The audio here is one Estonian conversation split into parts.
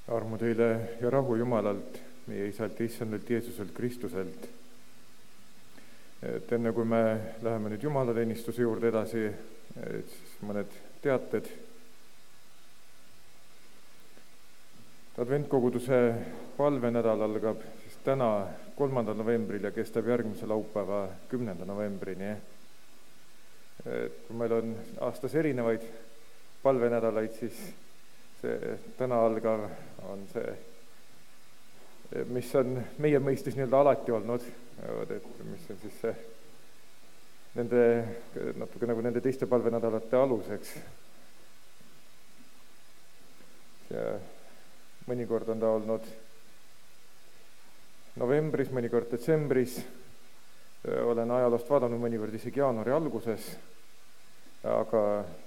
Armu teile ja rahu Jumalalt, meie Isalt ja Issandalt Jeesuselt Kristuselt. Et enne kui me läheme nüüd Jumalateenistuse juurde edasi, siis mõned teated. Adventkoguduse palvenädal algab siis täna 3. novembril ja kestab järgmise laupäeva 10. novembrini. Kui meil on aastas erinevaid palvenädalaid, siis see täna algav on see, mis on meie mõistes nii-öelda alati olnud, et mis on siis see nende, natuke nagu nende teiste palvenädalate aluseks. Ja mõnikord on ta olnud novembris, mõnikord detsembris, olen ajaloost vaadanud mõnikord isegi jaanuari alguses, aga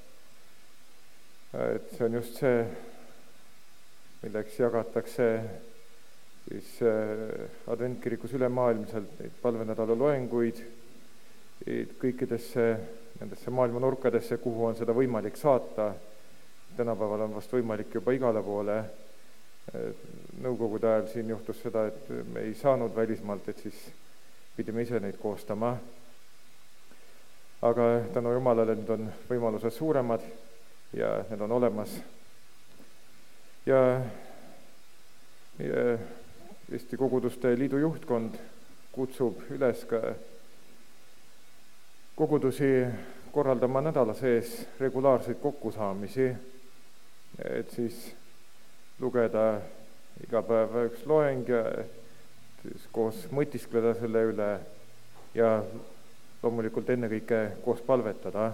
et see on just see, milleks jagatakse siis adventkirikus ülemaailmselt neid palvenädala loenguid kõikidesse nendesse maailma nurkadesse, kuhu on seda võimalik saata. Tänapäeval on vast võimalik juba igale poole. Nõukogude ajal siin juhtus seda, et me ei saanud välismaalt, et siis pidime ise neid koostama. Aga tänu Jumalale nüüd on võimalused suuremad ja need on olemas. Ja meie Eesti Koguduste Liidu juhtkond kutsub üles ka kogudusi korraldama nädala sees regulaarseid kokkusaamisi, et siis lugeda iga päev üks loeng ja siis koos mõtiskleda selle üle ja loomulikult ennekõike koos palvetada.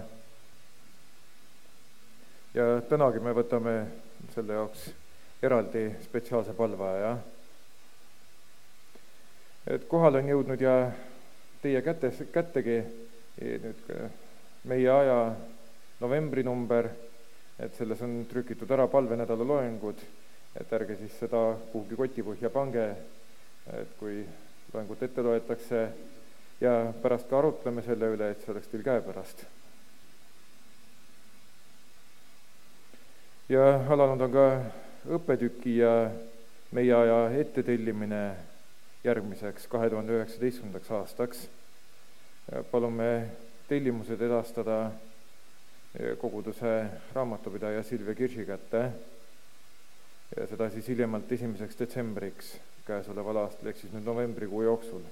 Ja tänagi me võtame selle jaoks eraldi spetsiaalse palveaja. Et kohal on jõudnud ja teie kättegi nüüd meie aja novembrinumber, et selles on trükitud ära palvenädala loengud, et ärge siis seda kuhugi kotipõhja pange, et kui loengut ette loetakse ja pärast ka arutleme selle üle, et see oleks teil käepärast. Ja alanud on ka õppetüki ja meie aja ettetellimine järgmiseks 2019. aastaks. Palume tellimused edastada koguduse raamatupidaja Silvia Kirsi kätte ja seda siis hiljemalt 1. detsembriks käesoleval aastal, ehk siis nüüd novembrikuu jooksul.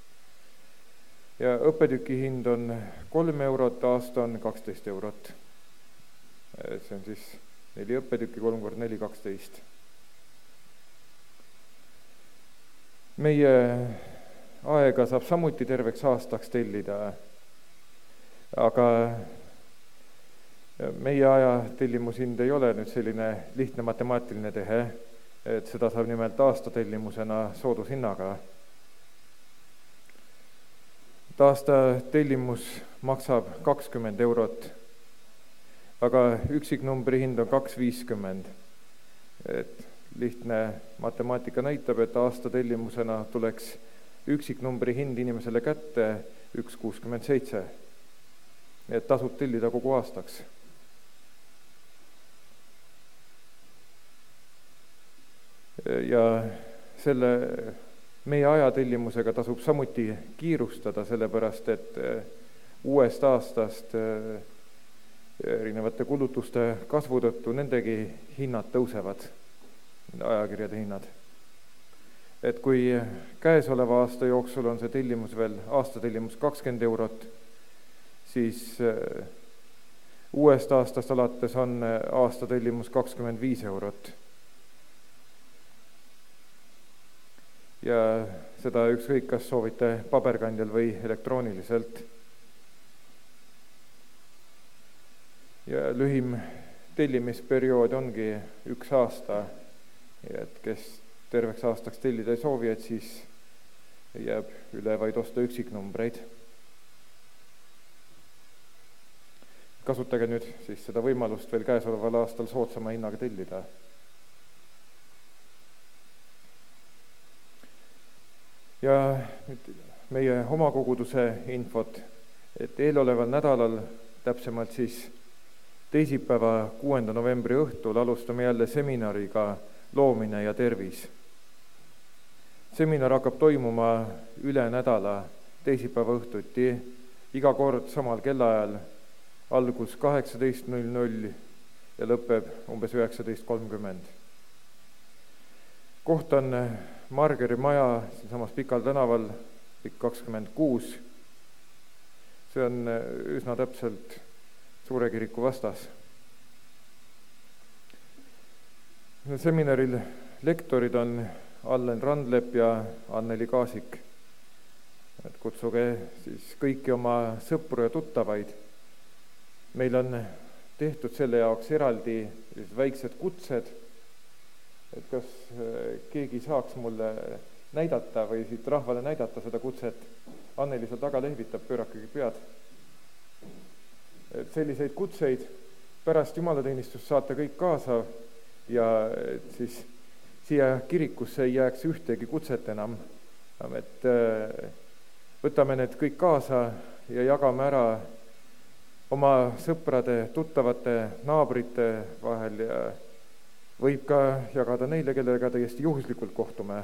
Ja õppetüki hind on 3 eurot, aasta on 12 eurot. See on siis 4 õppetükki, 3 × 4 = 12. Meie aega saab samuti terveks aastaks tellida, aga meie aja tellimushind ei ole nüüd selline lihtne matemaatiline tehe, et seda saab nimelt aasta tellimusena soodushinnaga. Aasta tellimus maksab 20 eurot, aga üksiknumbri hind on 2,50. Et lihtne matemaatika näitab, et aasta tellimusena tuleks üksiknumbri hind inimesele kätte 1,67. Et tasub tellida kogu aastaks. Ja selle meie ajatellimusega tasub samuti kiirustada, sellepärast et uuest aastast erinevate kulutuste kasvu tõttu nendegi hinnad tõusevad, ajakirjade hinnad. Et kui käesoleva aasta jooksul on see tellimus veel aastatellimus 20 eurot, siis uuest aastast alates on aastatellimus 25 eurot. Ja seda ükskõik, kas soovite paberkandjal või elektrooniliselt. Ja lühim tellimisperiood ongi 1 aasta, et kes terveks aastaks tellida ei soovi, et siis jääb üle vaid osta üksiknumbreid. Kasutage nüüd siis seda võimalust veel käesoleval aastal soodsama hinnaga tellida. Ja nüüd meie oma koguduse infot, et eeloleval nädalal, täpsemalt siis teisipäeva 6. novembri õhtul alustame jälle seminariga loomine ja tervis. Seminar hakkab toimuma üle nädala teisipäeva õhtuti, iga kord samal kellaajal, algus 18:00 ja lõpeb umbes 19:30. Koht on Margeri maja siinsamas Pikal tänaval, Pikk 26. See on üsna täpselt Suure kiriku vastas. Seminaril lektorid on Allen Randlep ja Anneli Kaasik. Et kutsuge siis kõiki oma sõpru ja tuttavaid. Meil on tehtud selle jaoks eraldi väiksed kutsed, et kas keegi saaks mulle näidata või siit rahvale näidata seda kutset. Anneli seal taga lehvitab, pöörakegi pead. Et selliseid kutseid pärast jumalateenistust saate kõik kaasa ja siis siia kirikusse ei jääks ühtegi kutset enam. Et võtame need kõik kaasa ja jagame ära oma sõprade, tuttavate, naabrite vahel ja võib ka jagada neile, kellega täiesti juhuslikult kohtume.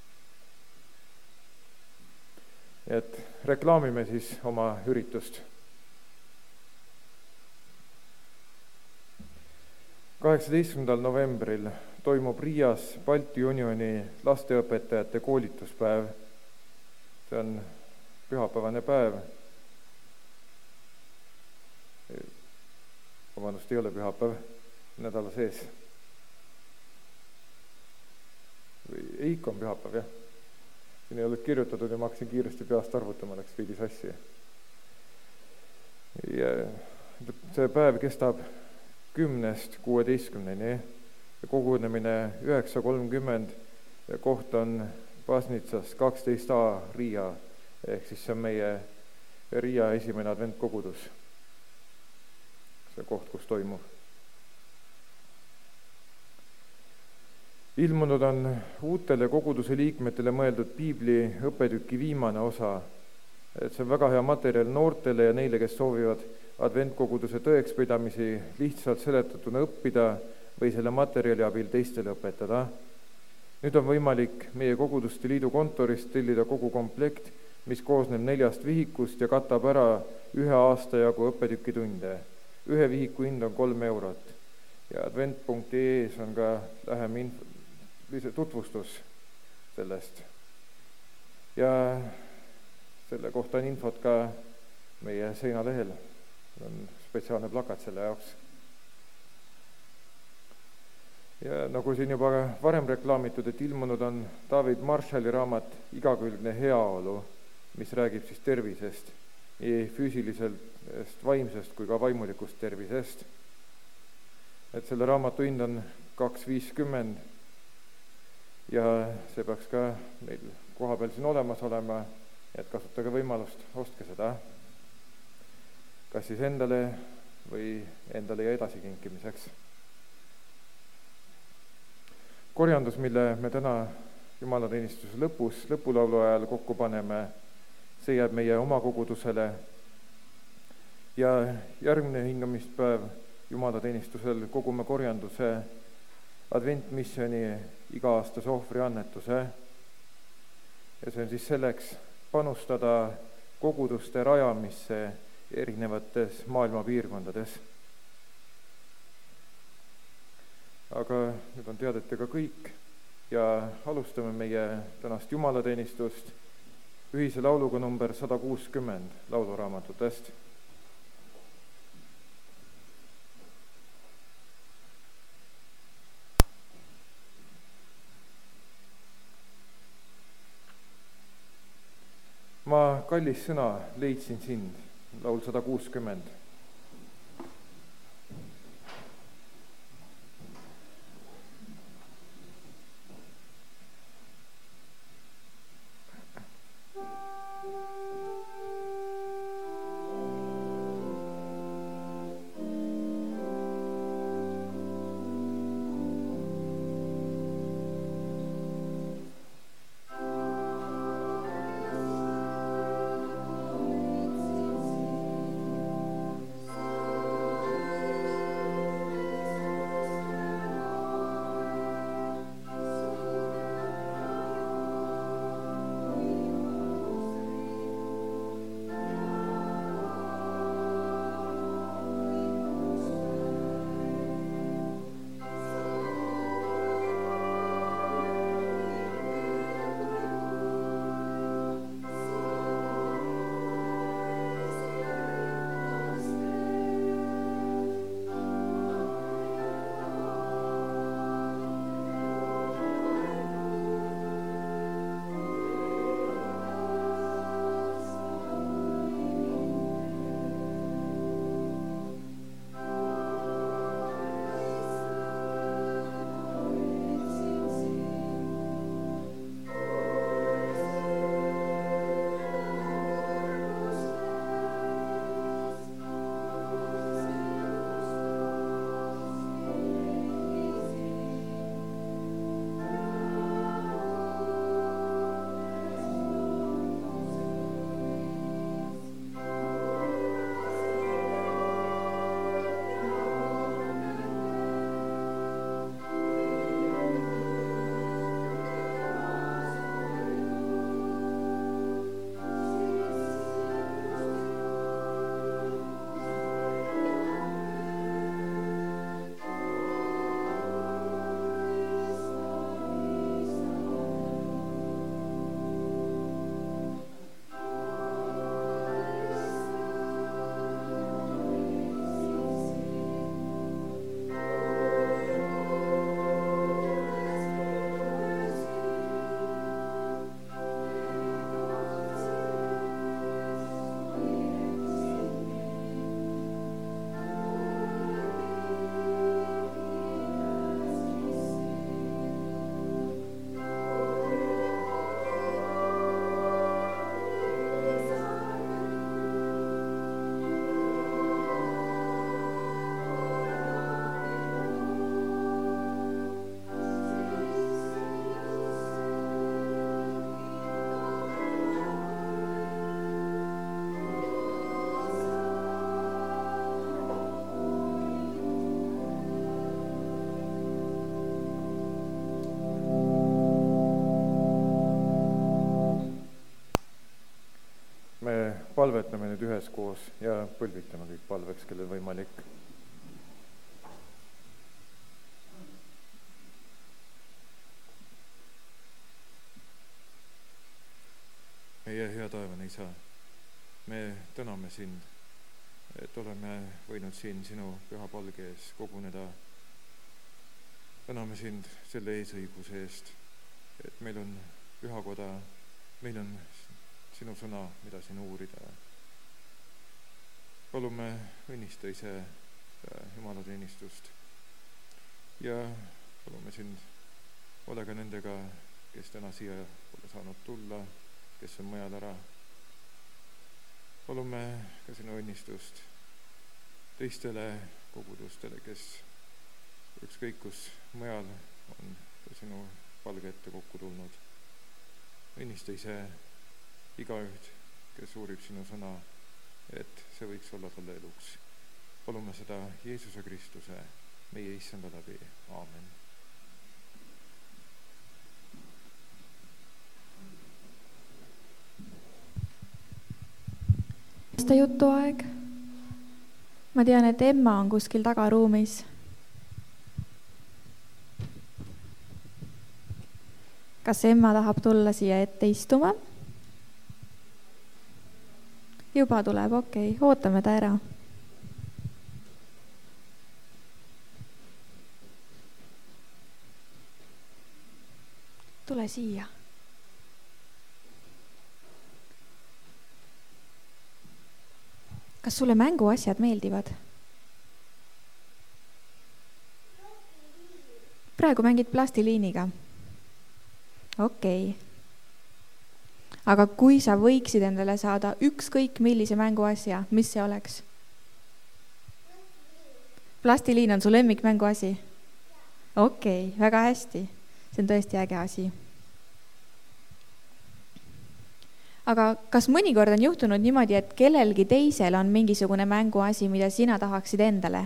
Et reklaamime siis oma üritust. 18. novembril toimub Riias Balti Unioni lasteõpetajate koolituspäev. See on pühapäevane päev. Vabandust, ei ole pühapäev, nädala sees. Või ikka on pühapäev, jah. Siin ei olnud kirjutatud ja ma hakkasin kiiresti peast arvutama, läks veidi sassi. Ja see päev kestab 10-16 ja kogunemine 9:30 ja koht on Pasnitsas 12a Riia, ehk siis see on meie Riia esimene adventkogudus. See koht, kus toimub. Ilmunud on uutele koguduse liikmetele mõeldud piibli õppetüki viimane osa. Et see on väga hea materjal noortele ja neile, kes soovivad adventkoguduse tõekspidamisi lihtsalt seletatuna õppida või selle materjali abil teistele õpetada. Nüüd on võimalik meie koguduste liidu kontorist tellida kogu komplekt, mis koosneb 4 vihikust ja katab ära 1 aasta jagu õppetükitunde. 1 vihiku hind on 3 eurot ja advent.ee on ka lähem tutvustus sellest. Ja selle kohta on infot ka meie seinalehel. On spetsiaalne plakat selle jaoks. Ja nagu siin juba varem reklaamitud, et ilmunud on David Marshalli raamat Igakülgne heaolu, mis räägib siis tervisest, nii füüsilisest, vaimsest kui ka vaimulikust tervisest. Et selle raamatu hind on 2,50 ja see peaks ka meil koha peal siin olemas olema, et kasutage võimalust, ostke seda. Kas siis endale või endale ja edasikinkimiseks. Korjandus, mille me täna jumalateenistuse lõpulaulu ajal kokku paneme, see jääb meie oma kogudusele ja järgmine hingamispäev jumalateenistusel kogume korjanduse adventmisjoni iga-aastase ohvriannetuse ja see on siis selleks panustada koguduste rajamisse erinevates maailma piirkondades. Aga nüüd on teadetega kõik ja alustame meie tänast jumalateenistust ühise lauluga number 160 lauluraamatutest. Ma, kallis sõna, leidsin sind, laul 160. palvetame nüüd üheskoos ja põlvitame kõik palveks, kellel võimalik. Meie hea taevane Isa, me täname sind, et oleme võinud siin sinu püha palge ees koguneda. Täname sind selle eesõiguse eest, et meil on pühakoda, meil on sinu sõna, mida siin uurida. Palume õnnista ise Jumala teenistust ja palume sind, ole ka nendega, kes täna siia pole saanud tulla, kes on mujal ära. Palume ka sinu õnnistust teistele kogudustele, kes ükskõik kus mujal on ka sinu palge ette kokku tulnud. Õnnista ise igaüht, kes uurib sinu sõna, et see võiks olla talle eluks. Palume seda Jeesuse Kristuse, meie issanda läbi. Aamen. Jutuaeg. Ma tean, et Emma on kuskil tagaruumis. Kas Emma tahab tulla siia ette istuma? Juba tuleb, okei. Ootame ta ära. Tule siia. Kas sulle mänguasjad meeldivad? Praegu mängid plastiliiniga? Okei. Aga kui sa võiksid endale saada ükskõik millise mänguasja, mis see oleks? Plastiliin on su lemmik mänguasi? Okei, väga hästi. See on tõesti äge asi. Aga kas mõnikord on juhtunud niimoodi, et kellelgi teisel on mingisugune mänguasi, mida sina tahaksid endale?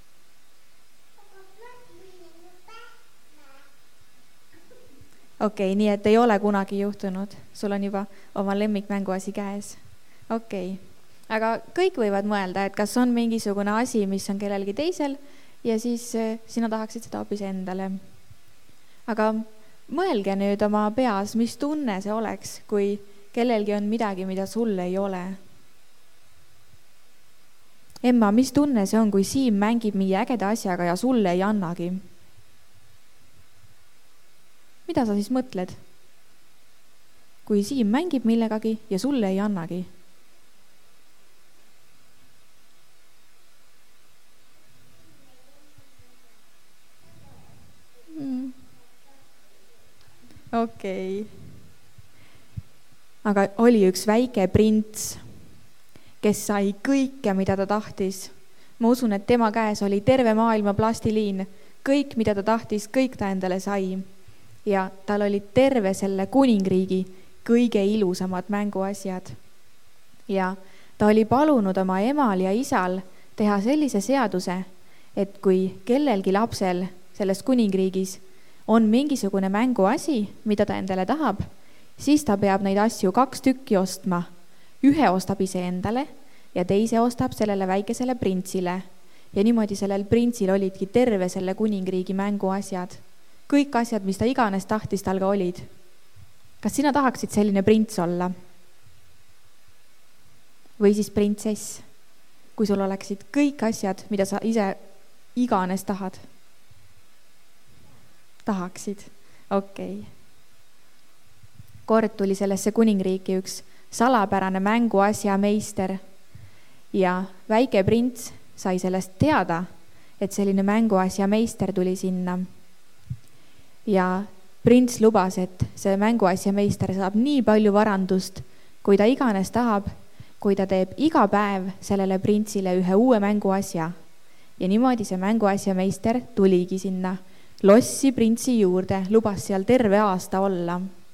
Okei, nii et ei ole kunagi juhtunud. Sul on juba oma lemmikmänguasi käes. Okei. Aga kõik võivad mõelda, et kas on mingisugune asi, mis on kellelgi teisel ja siis sina tahaksid seda hoopis endale. Aga mõelge nüüd oma peas, mis tunne see oleks, kui kellelgi on midagi, mida sul ei ole. Emma, mis tunne see on, kui Siim mängib mingi ägeda asjaga ja sulle ei annagi? Mida sa siis mõtled? Kui Siim mängib millegagi ja sulle ei annagi? Okei. Aga oli üks väike prints, kes sai kõike, mida ta tahtis. Ma usun, et tema käes oli terve maailma plastiliin. Kõik, mida ta tahtis, kõik ta endale sai. Ja tal oli terve selle kuningriigi kõige ilusamad mänguasjad. Ja ta oli palunud oma emal ja isal teha sellise seaduse, et kui kellelgi lapsel selles kuningriigis on mingisugune mänguasi, mida ta endale tahab, siis ta peab neid asju 2 tükki ostma. Ühe ostab ise endale ja teise ostab sellele väikesele printsile. Ja niimoodi sellel printsil olidki terve selle kuningriigi mänguasjad. Kõik asjad, mis ta iganes tahtis, tal ka olid. Kas sina tahaksid selline prints olla? Või siis printsess, kui sul oleksid kõik asjad, mida sa ise iganes tahad? Tahaksid? Okei. Kord tuli sellesse kuningriiki üks salapärane mänguasja meister ja väike prints sai sellest teada, et selline mänguasja meister tuli sinna. Ja prints lubas, et see mänguasja meister saab nii palju varandust, kui ta iganes tahab, kui ta teeb iga päev sellele printsile ühe uue mänguasja. Ja niimoodi see mänguasja meister tuligi sinna lossi printsi juurde, lubas seal terve aasta olla.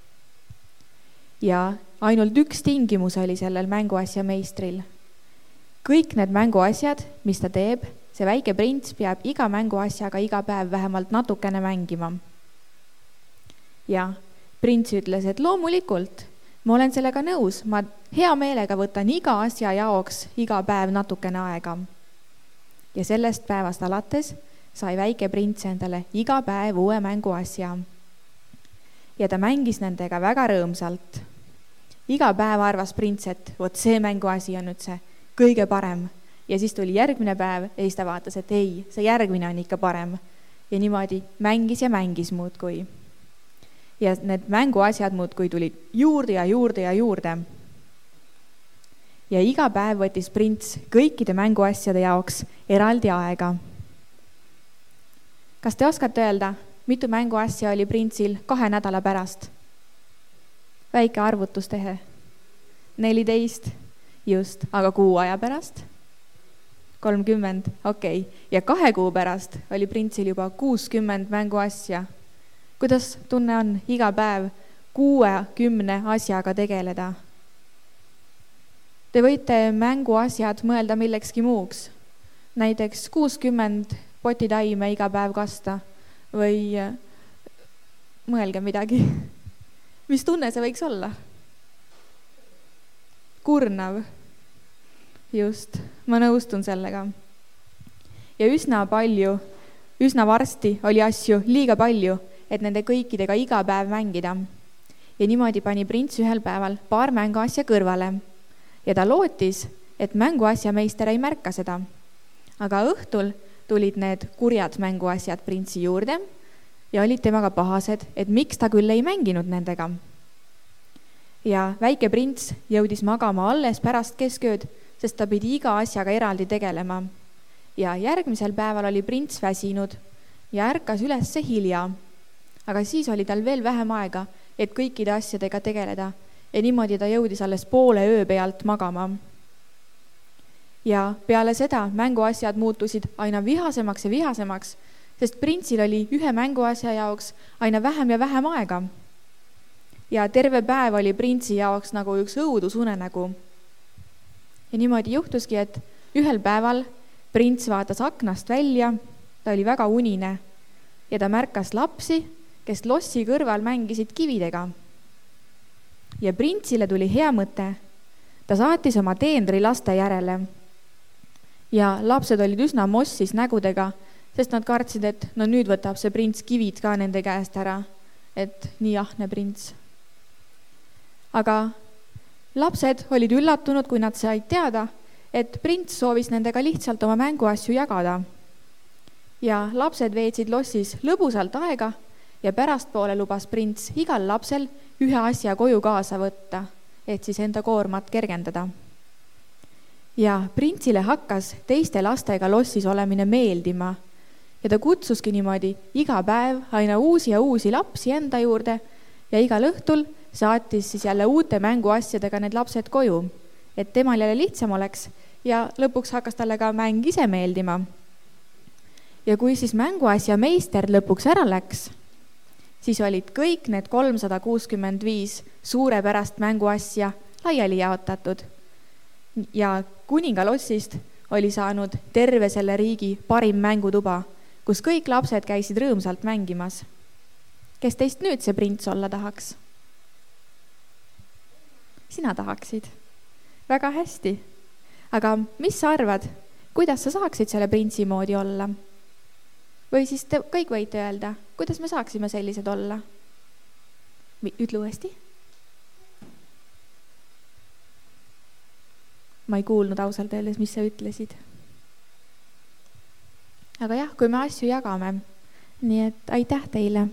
Ja ainult üks tingimus oli sellel mänguasja meistril. Kõik need mänguasjad, mis ta teeb, see väike prints peab iga mänguasjaga iga päev vähemalt natukene mängima. Ja prints ütles, et loomulikult, ma olen sellega nõus, ma hea meelega võtan iga asja jaoks iga päev natukene aega. Ja sellest päevast alates sai väike prints endale iga päev uue mänguasja. Ja ta mängis nendega väga rõõmsalt. Iga päev arvas prints, et vot see mänguasi on nüüd see kõige parem. Ja siis tuli järgmine päev ja siis ta vaatas, et ei, see järgmine on ikka parem. Ja niimoodi mängis muudkui. Ja need mänguasjad muudkui tulid juurde ja juurde ja juurde. Ja iga päev võttis prints kõikide mänguasjade jaoks eraldi aega. Kas te oskate öelda, mitu mänguasja oli printsil 2 nädala pärast? Väike arvutustehe. 14, just, aga kuu aja pärast? 30, okei. Ja 2 kuu pärast oli printsil juba 60 mänguasja. Kuidas tunne on iga päev 60 asjaga tegeleda? Te võite mänguasjad mõelda millekski muuks. Näiteks 60 potitaime iga päev kasta või mõelge midagi. Mis tunne see võiks olla? Kurnav. Just, ma nõustun sellega. Ja üsna varsti oli asju liiga palju, et nende kõikidega iga päev mängida. Ja niimoodi pani prints ühel päeval paar mänguasja kõrvale. Ja ta lootis, et mänguasja meister ei märka seda. Aga õhtul tulid need kurjad mänguasjad printsi juurde ja olid temaga pahased, et miks ta küll ei mänginud nendega. Ja väike prints jõudis magama alles pärast keskööd, sest ta pidi iga asjaga eraldi tegelema. Ja järgmisel päeval oli prints väsinud ja ärkas üles hilja. Aga siis oli tal veel vähem aega, et kõikide asjadega tegeleda ja niimoodi ta jõudis alles poole öö pealt magama. Ja peale seda mänguasjad muutusid aina vihasemaks ja vihasemaks, sest printsil oli ühe mänguasja jaoks aina vähem ja vähem aega. Ja terve päev oli printsi jaoks nagu üks õudusunenägu. Ja niimoodi juhtuski, et ühel päeval prints vaatas aknast välja, ta oli väga unine ja ta märkas lapsi, kes lossi kõrval mängisid kividega. Ja printsile tuli hea mõte. Ta saatis oma teenri laste järele. Ja lapsed olid üsna mossis nägudega, sest nad kartsid, et no nüüd võtab see prints kivid ka nende käest ära, et nii ahne prints. Aga lapsed olid üllatunud, kui nad said teada, et prints soovis nendega lihtsalt oma mänguasju jagada. Ja lapsed veetsid lossis lõbusalt aega ja pärastpoole lubas prints igal lapsel ühe asja koju kaasa võtta, et siis enda koormat kergendada. Ja printsile hakkas teiste lastega lossis olemine meeldima ja ta kutsuski niimoodi iga päev aina uusi ja uusi lapsi enda juurde ja igal õhtul saatis siis jälle uute mänguasjadega need lapsed koju, et temal jälle lihtsam oleks ja lõpuks hakkas talle ka mäng ise meeldima. Ja kui siis mänguasja meister lõpuks ära läks, siis olid kõik need 365 suurepärast mänguasja laiali jaotatud. Ja kuningalossist oli saanud terve selle riigi parim mängutuba, kus kõik lapsed käisid rõõmsalt mängimas. Kes teist nüüd see prints olla tahaks? Sina tahaksid. Väga hästi. Aga mis sa arvad, kuidas sa saaksid selle printsi moodi olla? Või siis te kõik võite öelda, kuidas me saaksime sellised olla? Ütle uuesti. Ma ei kuulnud ausalt öeldes, mis sa ütlesid. Aga jah, kui me asju jagame, nii et aitäh teile.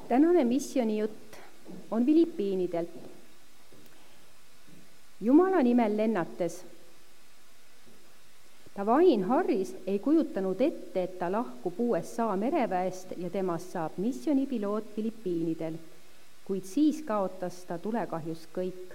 tänane missioonijutt on Filipiinidelt. Jumala nimel lennates. Tavain Harris ei kujutanud ette, et ta lahkub USA mereväest ja temast saab missioonipiloot Filipiinidel, kuid siis kaotas ta tulekahjus kõik.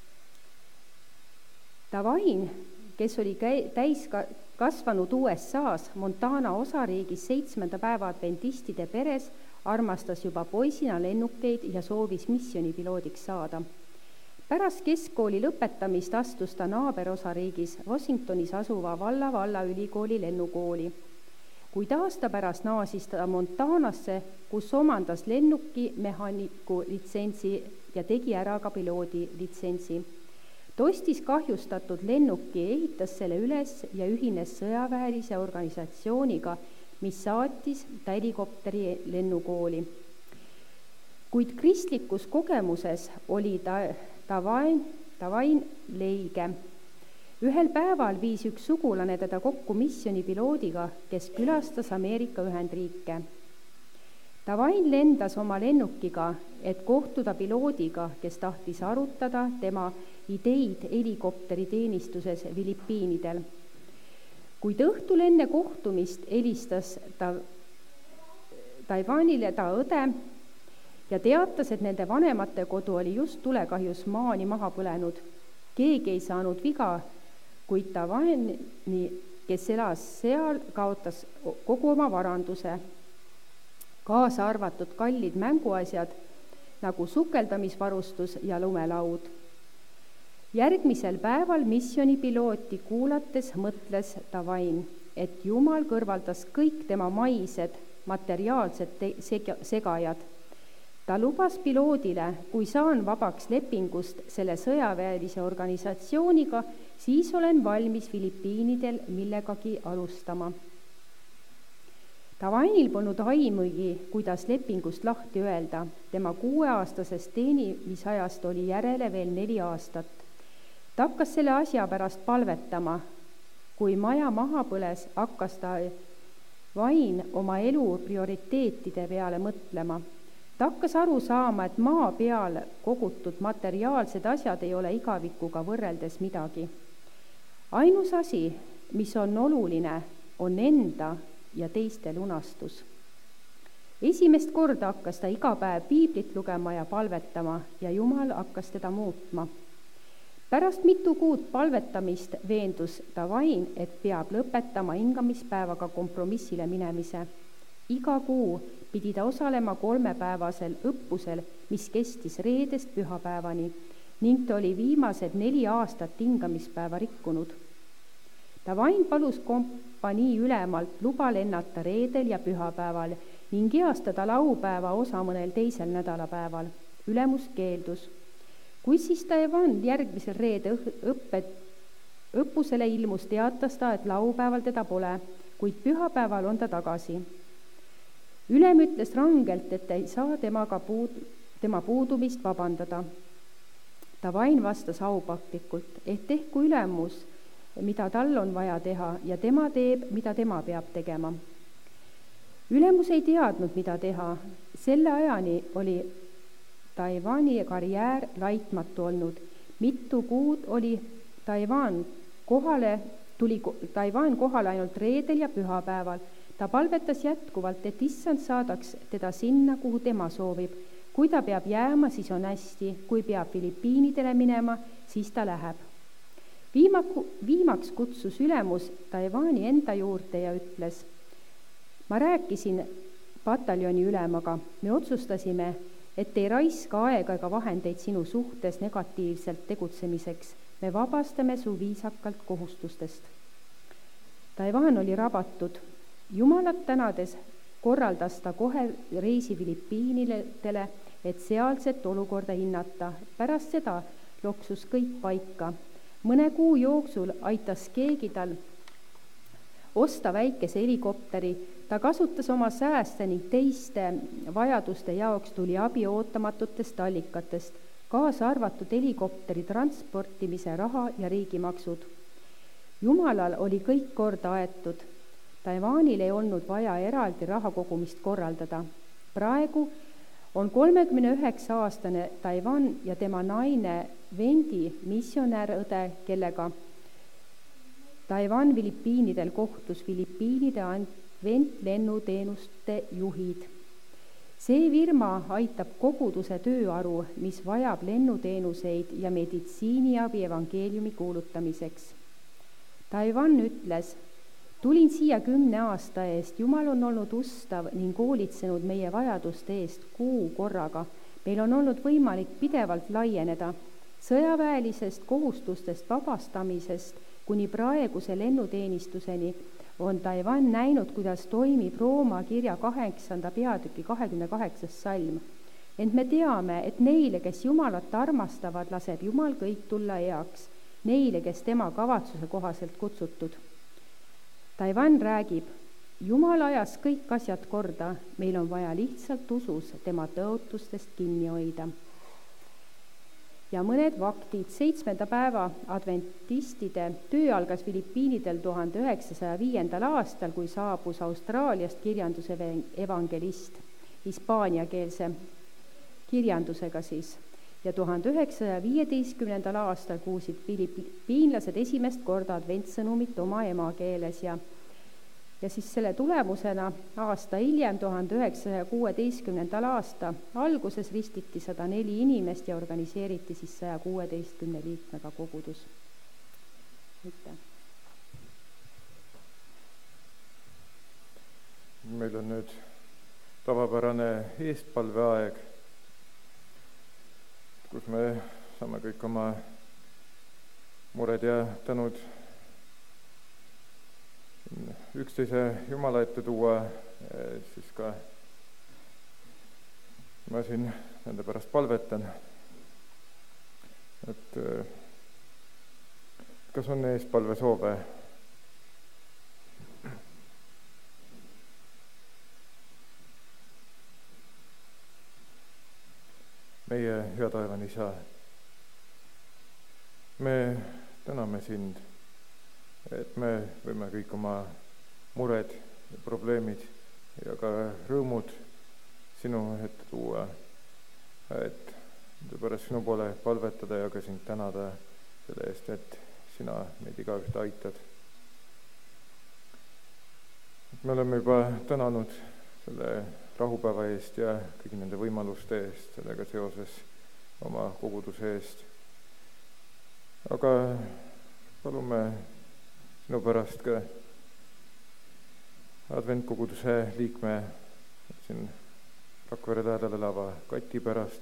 Tavain, kes oli täiskasvanud USA-s Montana osariigis 7. päeva adventistide peres, armastas juba poisina lennukeid ja soovis missioonipiloodiks saada. Pärast keskkooli lõpetamist astus ta naaberosariigis Washingtonis asuva Walla ülikooli lennukooli. Kuid aasta pärast naasis ta Montanasse, kus omandas lennuki mehaaniku litsentsi ja tegi ära ka piloodi litsentsi. Ta ostis kahjustatud lennuki, ehitas selle üles ja ühines sõjaväelise organisatsiooniga, mis saatis ta helikopteri lennukooli. Kuid kristlikus kogemuses oli Tavain leige. Ühel päeval viis üks sugulane teda kokku missioonipiloodiga, kes külastas Ameerika Ühendriike. Tavain lendas oma lennukiga, et kohtuda piloodiga, kes tahtis arutada tema ideid helikopteriteenistuses Filipiinidel. Kuid õhtul enne kohtumist helistas Taiwanile ta õde ja teatas, et nende vanemate kodu oli just tulekahjus maani maha põlenud. Keegi ei saanud viga, kuid Tavaini, kes elas seal, kaotas kogu oma varanduse, kaasa arvatud kallid mänguasjad, nagu sukeldamisvarustus ja lumelaud. Järgmisel päeval missioonipilooti kuulates mõtles Tavain, et Jumal kõrvaldas kõik tema maised materiaalsed segajad. Ta lubas piloodile, kui saan vabaks lepingust selle sõjaväelise organisatsiooniga, siis olen valmis Filipiinidel millegagi alustama. Tavainil polnud aimugi, kuidas lepingust lahti öelda. Tema 6-aastasest teenimisajast oli järele veel 4 aastat. Ta hakkas selle asja pärast palvetama. Kui maja maha põles, hakkas Tavain oma elu prioriteetide peale mõtlema. Ta hakkas aru saama, et maa peal kogutud materiaalsed asjad ei ole igavikuga võrreldes midagi. Ainus asi, mis on oluline, on enda ja teiste lunastus. Esimest korda hakkas ta iga päev piiblit lugema ja palvetama ja Jumal hakkas teda muutma. Pärast mitu kuud palvetamist veendus Tavain, et peab lõpetama hingamispäevaga kompromissile minemise. Iga kuu pidi ta osalema 3-päevasel õppusel, mis kestis reedest pühapäevani ning ta oli viimased 4 aastat hingamispäeva rikkunud. Tavain palus kompanii ülemalt luba lennata reedel ja pühapäeval ning heastada laupäeva osa mõnel teisel nädalapäeval. Ülemus keeldus. Kui siis Taiwan järgmisel reede õppusele ilmus, teatas ta, et laupäeval teda pole, kuid pühapäeval on ta tagasi. Ülem ütles rangelt, et ei saa tema puudumist vabandada. Tavain vastas aupaklikult, et tehku ülemus, mida tal on vaja teha ja tema teeb, mida tema peab tegema. Ülemus ei teadnud, mida teha. Selle ajani oli Taiwani karjäär laitmatu olnud. Mitu kuud oli Taiwan kohale ainult reedel ja pühapäeval. Ta palvetas jätkuvalt, et issand saadaks teda sinna, kuhu tema soovib. Kui ta peab jääma, siis on hästi. Kui peab Filipiinidele minema, siis ta läheb. Viimaks kutsus ülemus Taiwani enda juurde ja ütles, ma rääkisin pataljoni ülemaga. Me otsustasime, et ei raiska aega ega vahendeid sinu suhtes negatiivselt tegutsemiseks. Me vabastame su viisakalt kohustustest. Taiwan oli rabatud. Jumalat tänades korraldas ta kohe reisi Filipiinidele, et sealset olukorda hinnata. Pärast seda loksus kõik paika. Mõne kuu jooksul aitas keegi tal osta väikese helikopteri. Ta kasutas oma sääste ning teiste vajaduste jaoks tuli abi ootamatutest allikatest, kaasa arvatud helikopteri transportimise raha ja riigimaksud. Jumalal oli kõik korda aetud. Taiwanil ei olnud vaja eraldi rahakogumist korraldada. Praegu on 39-aastane Taiwan ja tema naine Wendi missionärõde, kellega Taiwan Filipiinidel kohtus Filipiinide adventlennuteenuste juhid. See firma aitab koguduse tööaru, mis vajab lennuteenuseid ja meditsiiniabi evangeeliumi kuulutamiseks. Taiwan ütles: tulin siia 10 aasta eest, Jumal on olnud ustav ning hoolitsenud meie vajaduste eest kuu korraga. Meil on olnud võimalik pidevalt laieneda sõjaväelisest kohustustest vabastamisest kuni praeguse lennuteenistuseni. On Taiwan näinud, kuidas toimib Rooma kirja 8. peatüki 28. salm. Ent me teame, et neile, kes Jumalat armastavad, laseb Jumal kõik tulla heaks, neile, kes tema kavatsuse kohaselt kutsutud. Taiwan räägib: Jumal ajas kõik asjad korda, meil on vaja lihtsalt usus tema tõotustest kinni hoida. Ja mõned faktid. 7. päeva adventistide töö algas Filipiinidel 1905. aastal, kui saabus Austraaliast kirjanduse evangelist, hispaaniakeelse kirjandusega siis. Ja 1915. aastal kuulsid filipiinlased esimest korda adventsõnumit oma emakeeles ja siis selle tulemusena aasta hiljem, 1916. aasta alguses ristiti 104 inimest ja organiseeriti siis 116 liikmega kogudus. Aitäh. Meil on nüüd tavapärane eestpalveaeg, kus me saame kõik oma mured ja tänud üksteise Jumala ette tuua, siis ka ma siin nende pärast palvetan. Et kas on eespalvesoove? Meie hea taevane Isa, me täname sind, et me võime kõik oma mured ja probleemid ja ka rõõmud sinu ette tuua, et pärast sinu poole palvetada ja ka sind tänada selle eest, et sina meid igaühte aitad. Me oleme juba tänanud selle rahupäeva eest ja kõigi nende võimaluste eest, sellega seoses oma koguduse eest. Aga palume sinu pärast ka adventkoguduse liikme siin Rakvere lähedal elava Kati pärast,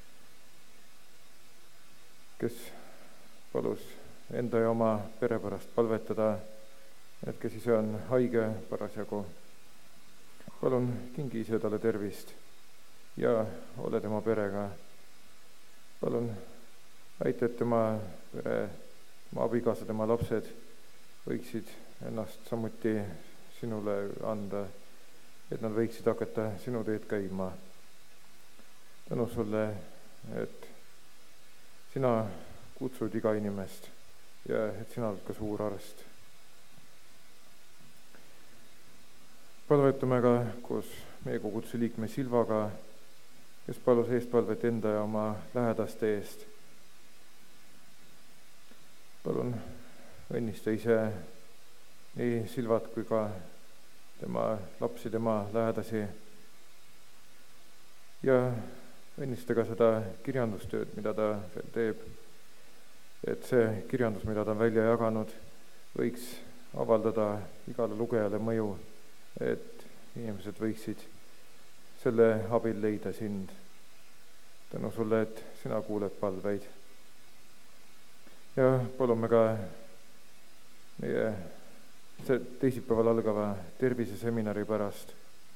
kes palus enda ja oma pere pärast palvetada, et kes ise on haige parasjagu. Palun kingi ise talle tervist ja ole tema perega. Palun aita, et tema pere, tema abikaasa, tema lapsed võiksid ennast samuti sinule anda, et nad võiksid hakata sinu teed käima. Tänu sulle, et sina kutsud iga inimest ja et sina oled ka suur arst. Palvetame ka koos meie koguduse liikme Silvaga, kes palus eestpalvet enda ja oma lähedaste eest. Palun õnnista ise nii Silvat kui ka tema lapsi, tema lähedasi ja õnnista ka seda kirjandustööd, mida ta veel teeb, et see kirjandus, mida ta on välja jaganud, võiks avaldada igale lugejale mõju, et inimesed võiksid selle abil leida sind. Tänu sulle, et sina kuuled palveid. Ja palume ka meie teisipäeval algava terviseseminari pärast.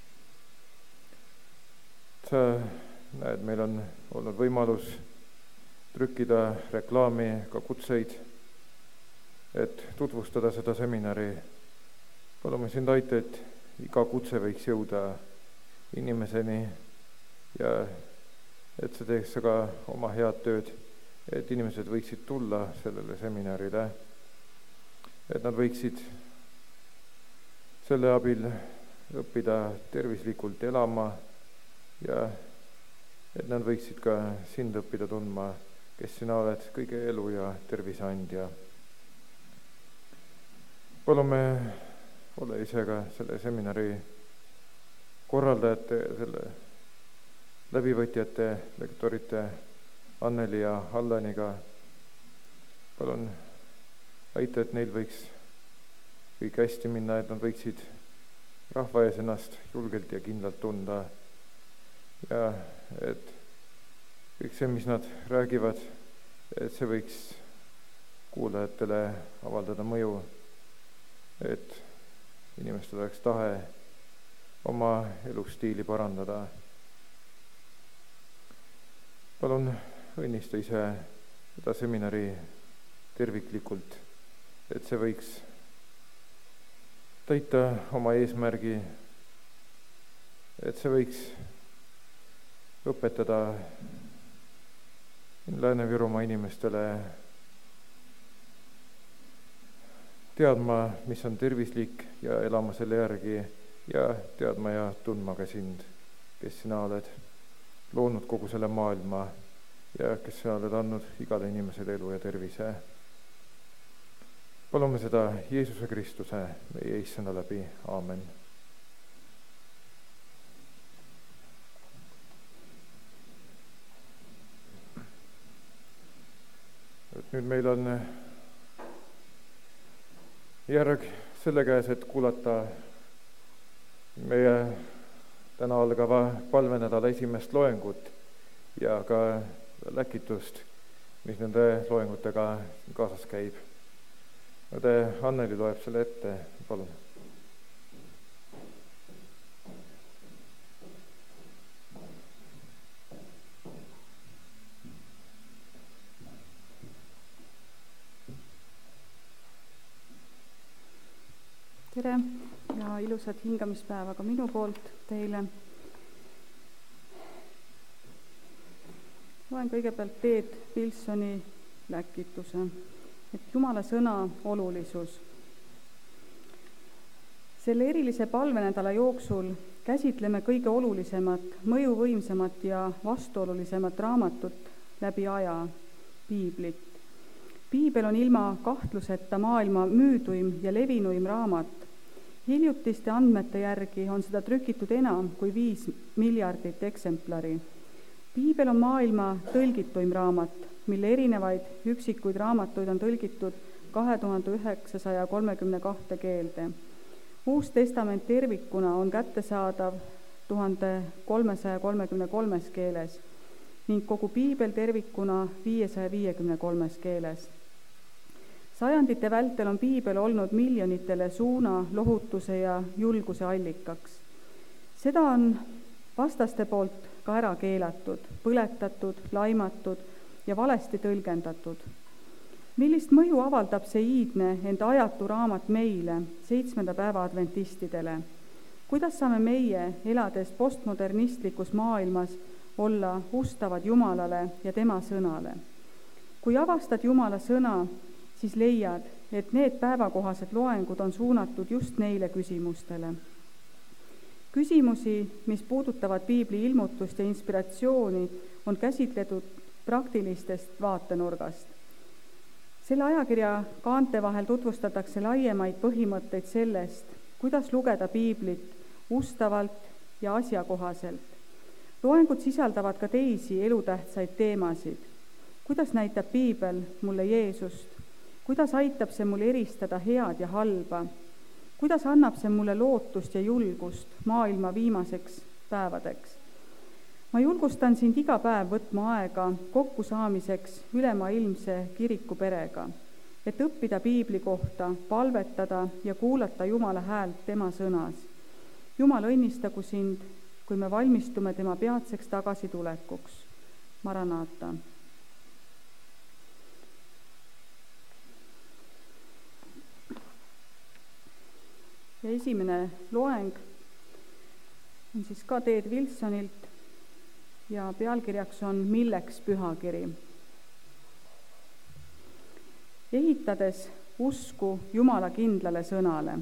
Sa näed, meil on olnud võimalus trükkida reklaami, ka kutseid, et tutvustada seda seminari. Palume sind aita, et iga kutse võiks jõuda inimeseni ja et see teeks ka oma head tööd, et inimesed võiksid tulla sellele seminarile, et nad võiksid selle abil õppida tervislikult elama ja et nad võiksid ka sind õppida tundma, kes sina oled, kõige elu ja tervise andja. palume, ole ise ka selle seminari korraldajate, selle läbivõtjate, lektorite Anneli ja Allaniga. Palun aita, et neil võiks kõik hästi minna, et nad võiksid rahva ees ennast julgelt ja kindlalt tunda ja et kõik see, mis nad räägivad, et see võiks kuulajatele avaldada mõju, et inimestel oleks tahe oma elustiili parandada. Palun õnnista ise seda seminari terviklikult, et see võiks täita oma eesmärgi, et see võiks õpetada Lääne-Virumaa inimestele teadma, mis on tervislik ja elama selle järgi ja teadma ja tundma ka sind, kes sina oled loonud kogu selle maailma ja kes sa oled andnud igale inimesele elu ja tervise. Palume seda Jeesuse Kristuse, meie Issanda läbi. Aamen. Et nüüd meil on järg selle käes, et kuulata meie täna algava palvenädala esimest loengut ja ka läkitust, mis nende loengutega kaasas käib. Õde Anneli loeb selle ette, palun. Tere ja ilusat hingamispäeva ka minu poolt teile. Loen kõigepealt Ted Wilsoni läkituse, et Jumala sõna olulisus. Selle erilise palvenädala jooksul käsitleme kõige olulisemat, mõjuvõimsamat ja vastuolulisemat raamatut läbi aja, Piiblit. Piibel on ilma kahtluseta maailma müüduim ja levinuim raamat. Hiljutiste andmete järgi on seda trükitud enam kui 5 miljardit eksemplari. Piibel on maailma tõlgituim raamat, mille erinevaid üksikuid raamatuid on tõlgitud 2932 keelde. Uus testament tervikuna on kättesaadav 1333 keeles ning kogu Piibel tervikuna 553 keeles. Sajandite vältel on Piibel olnud miljonitele suuna, lohutuse ja julguse allikaks. Seda on vastaste poolt ka ära keelatud, põletatud, laimatud ja valesti tõlgendatud. Millist mõju avaldab see iidne, ent ajatu raamat meile, 7. päeva adventistidele? Kuidas saame meie, elades postmodernistlikus maailmas, olla ustavad Jumalale ja tema sõnale? Kui avastad Jumala sõna, siis leiad, et need päevakohased loengud on suunatud just neile küsimustele. Küsimusi, mis puudutavad Piibli ilmutust ja inspiratsiooni, on käsitletud praktilistest vaatenurgast. Selle ajakirja kaante vahel tutvustatakse laiemaid põhimõtteid sellest, kuidas lugeda Piiblit ustavalt ja asjakohaselt. Loengud sisaldavad ka teisi elutähtsaid teemasid. Kuidas näitab Piibel mulle Jeesust? Kuidas aitab see mul eristada head ja halba? Kuidas annab see mulle lootust ja julgust maailma viimaseks päevadeks? Ma julgustan sind iga päev võtma aega kokkusaamiseks ülemaailmse kirikuperega, et õppida Piibli kohta, palvetada ja kuulata Jumala häält tema sõnas. Jumal õnnistagu sind, kui me valmistume tema peatseks tagasitulekuks. Maranata. Ja esimene loeng on siis ka Ted Wilsonilt ja pealkirjaks on Milleks pühakiri. Ehitades usku Jumala kindlale sõnale.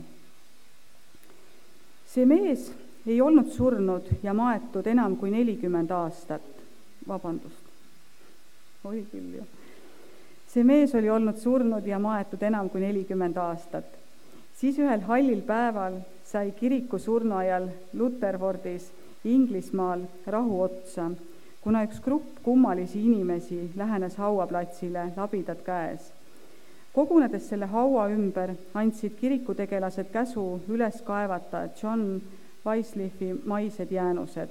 See mees ei olnud surnud ja maetud enam kui 40 aastat. vabandust, oli küll ju. See mees oli olnud surnud ja maetud enam kui 40 aastat. Siis ühel hallil päeval sai kiriku surnuajal Lutherfordis Inglismaal rahu otsa, kuna üks grupp kummalisi inimesi lähenes hauaplatsile labidad käes. Kogunedes selle haua ümber, andsid kirikutegelased käsu üles kaevata John Wycliffe'i maised jäänused,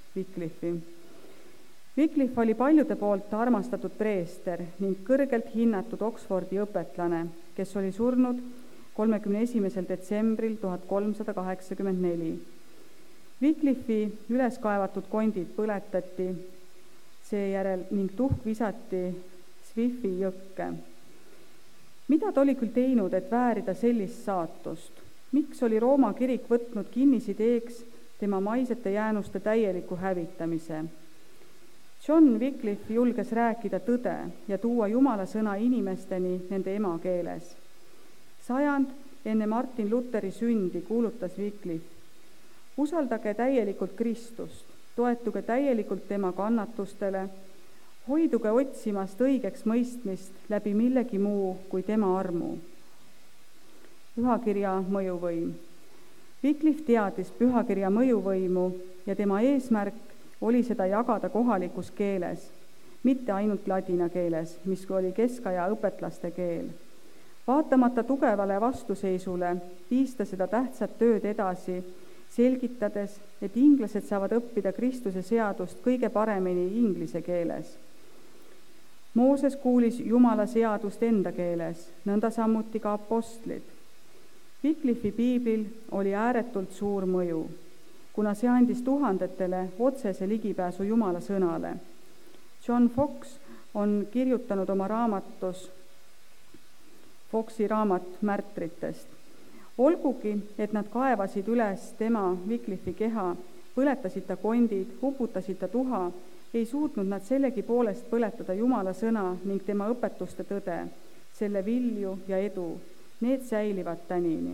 Wycliffe oli paljude poolt armastatud preester ning kõrgelt hinnatud Oxfordi õpetlane, kes oli surnud 31. detsembril 1384. Wycliffe'i üles kaevatud kondid põletati seejärel ning tuhk visati Swiffi jõkke. Mida ta oli küll teinud, et väärida sellist saatust? Miks oli Rooma kirik võtnud kinnisideeks tema maisete jäänuste täieliku hävitamise? John Wycliffe julges rääkida tõde ja tuua Jumala sõna inimesteni nende emakeeles. 100 enne Martin Lutheri sündi kuulutas Wycliffe: usaldage täielikult Kristust, toetuge täielikult tema kannatustele, hoiduge otsimast õigeks mõistmist läbi millegi muu kui tema armu. Pühakirja mõjuvõim. Wycliffe teadis pühakirja mõjuvõimu ja tema eesmärk oli seda jagada kohalikus keeles, mitte ainult ladina keeles, mis oli keskaja õpetlaste keel. Vaatamata tugevale vastuseisule viis ta seda tähtsat tööd edasi, selgitades, et inglased saavad õppida Kristuse seadust kõige paremini inglise keeles. Mooses kuulis Jumala seadust enda keeles, nõnda samuti ka apostlid. Wycliffe'i piiblil oli ääretult suur mõju, kuna see andis tuhandetele otsese ligipääsu Jumala sõnale. John Fox on kirjutanud oma raamatus Foxi raamat märtritest. Olgugi, et nad kaevasid üles tema Wycliffe'i keha, põletasid ta kondid, uputasid ta tuha, ei suutnud nad sellegi poolest põletada Jumala sõna ning tema õpetuste tõde, selle vilju ja edu. Need säilivad tänini.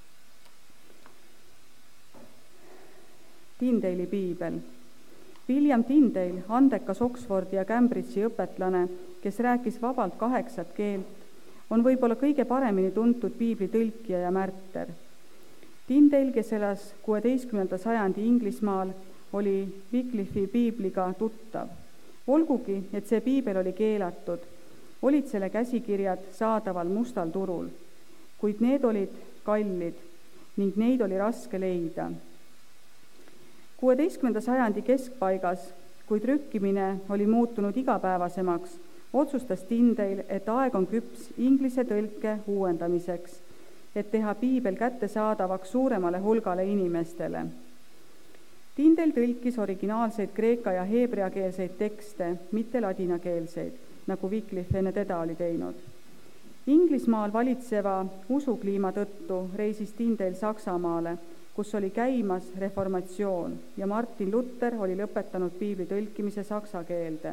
Tyndale'i piibel. William Tyndale, andekas Oxfordi ja Cambridge'i õpetlane, kes rääkis vabalt 8 keelt, on võib-olla kõige paremini tuntud piibli tõlkija ja märter. Tyndale, kes elas 16. sajandi Inglismaal, oli Wycliffe'i piibliga tuttav. Olgugi, et see piibel oli keelatud, olid selle käsikirjad saadaval mustal turul, kuid need olid kallid ning neid oli raske leida. 16. sajandi keskpaigas, kui trükkimine oli muutunud igapäevasemaks, otsustas Tyndale, et aeg on küps inglise tõlke uuendamiseks, et teha piibel kättesaadavaks suuremale hulgale inimestele. Tyndale tõlkis originaalseid kreeka ja heebreakeelseid tekste, mitte ladinakeelseid, nagu Wycliffe enne teda oli teinud. Inglismaal valitseva usukliima tõttu reisis Tyndale Saksamaale, kus oli käimas reformatsioon ja Martin Luther oli lõpetanud piibli tõlkimise saksa keelde.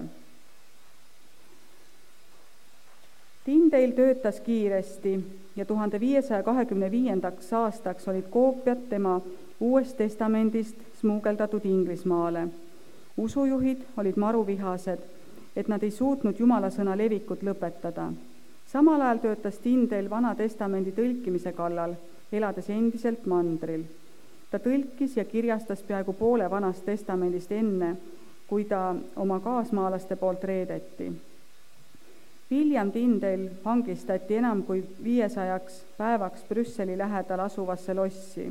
Tyndale töötas kiiresti ja 1525. aastaks olid koopiad tema Uuest Testamendist smuugeldatud Inglismaale. Usujuhid olid maruvihased, et nad ei suutnud Jumala sõna levikut lõpetada. Samal ajal töötas Tyndale Vana Testamendi tõlkimise kallal, elades endiselt mandril. Ta tõlkis ja kirjastas peaaegu poole Vanast Testamendist enne, kui ta oma kaasmaalaste poolt reedeti. William Tyndale vangistati enam kui 500 päevaks Brüsseli lähedal asuvasse lossi.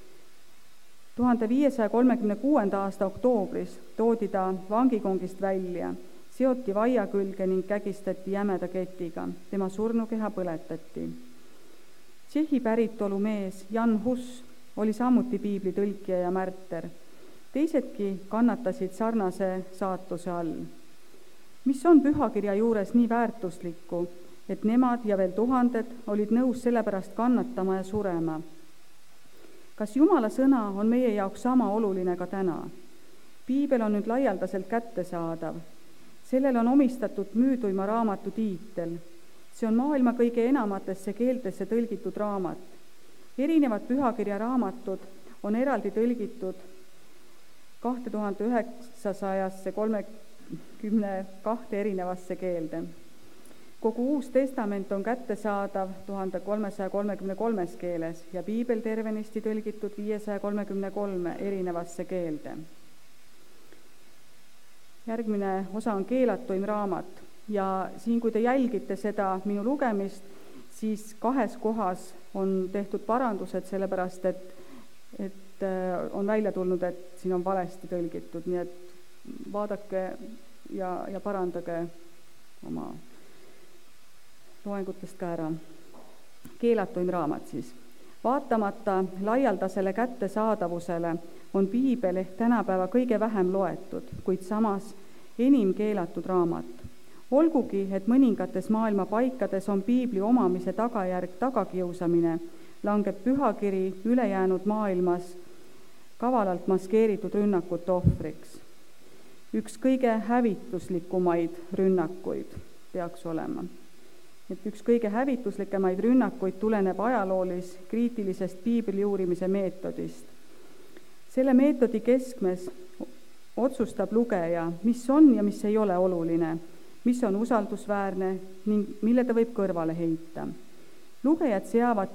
1536. aasta oktoobris toodi ta vangikongist välja, seoti vaia külge ning kägistati jämeda ketiga. Tema surnukeha põletati. Tšehhi päritolu mees Jan Hus oli samuti piibli tõlkija ja märter. Teisedki kannatasid sarnase saatuse all. Mis on pühakirja juures nii väärtuslikku, et nemad ja veel tuhanded olid nõus sellepärast kannatama ja surema? Kas Jumala sõna on meie jaoks sama oluline ka täna? Piibel on nüüd laialdaselt kättesaadav. Sellel on omistatud müüduima raamatu tiitel. See on maailma kõige enamatesse keeltesse tõlgitud raamat. Erinevad pühakirja raamatud on eraldi tõlgitud 2930 12 erinevasse keelde. Kogu Uus Testament on kättesaadav 1333 keeles ja piibel tervenisti tõlgitud 533 erinevasse keelde. Järgmine osa on keelatuim raamat ja siin, kui te jälgite seda minu lugemist, siis 2 kohas on tehtud parandused, sellepärast et on välja tulnud, et siin on valesti tõlgitud, nii et vaadake ja parandage oma loengutest ka ära. Keelatuim raamat siis. Vaatamata laialdasele kättesaadavusele on piibel ehk tänapäeva kõige vähem loetud, kuid samas enim keelatud raamat. Olgugi, et mõningates maailma paikades on piibli omamise tagajärg tagakiusamine, langeb pühakiri ülejäänud maailmas kavalalt maskeeritud rünnakute ohvriks. Üks kõige hävituslikumaid rünnakuid peaks olema. Et üks kõige hävituslikemaid rünnakuid tuleneb ajaloolis kriitilisest piibli uurimise meetodist. Selle meetodi keskmes otsustab lugeja, mis on ja mis ei ole oluline, mis on usaldusväärne ning mille ta võib kõrvale heita. Lugejad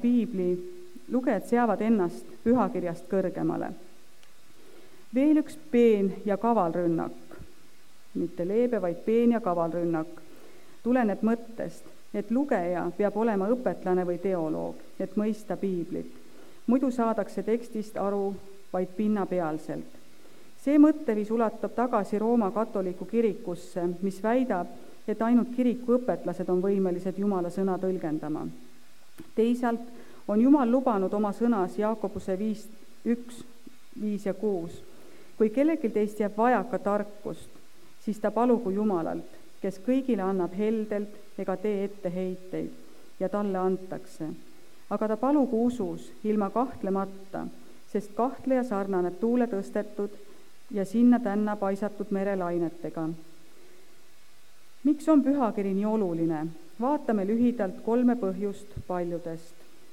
seavad ennast pühakirjast kõrgemale. Veel üks peen ja kaval rünnak, mitte leebe, vaid peen ja kaval rünnak, tuleneb mõttest, et lugeja peab olema õpetlane või teoloog, et mõista piiblit. Muidu saadakse tekstist aru vaid pinnapealselt. See mõtteviis ulatab tagasi Rooma katoliku kirikusse, mis väidab, et ainult kiriku õpetlased on võimelised Jumala sõna tõlgendama. Teisalt on Jumal lubanud oma sõnas Jaakobuse 1, 5 ja 6. Kui kellelgi teist jääb vajaka tarkust, siis ta palugu Jumalalt, kes kõigile annab heldelt ega tee etteheiteid ja talle antakse. Aga ta palugu usus ilma kahtlemata, sest kahtleja sarnaneb tuule tõstetud ja sinna-tänna paisatud merelainetega. Miks on pühakiri nii oluline? Vaatame lühidalt 3 põhjust paljudest.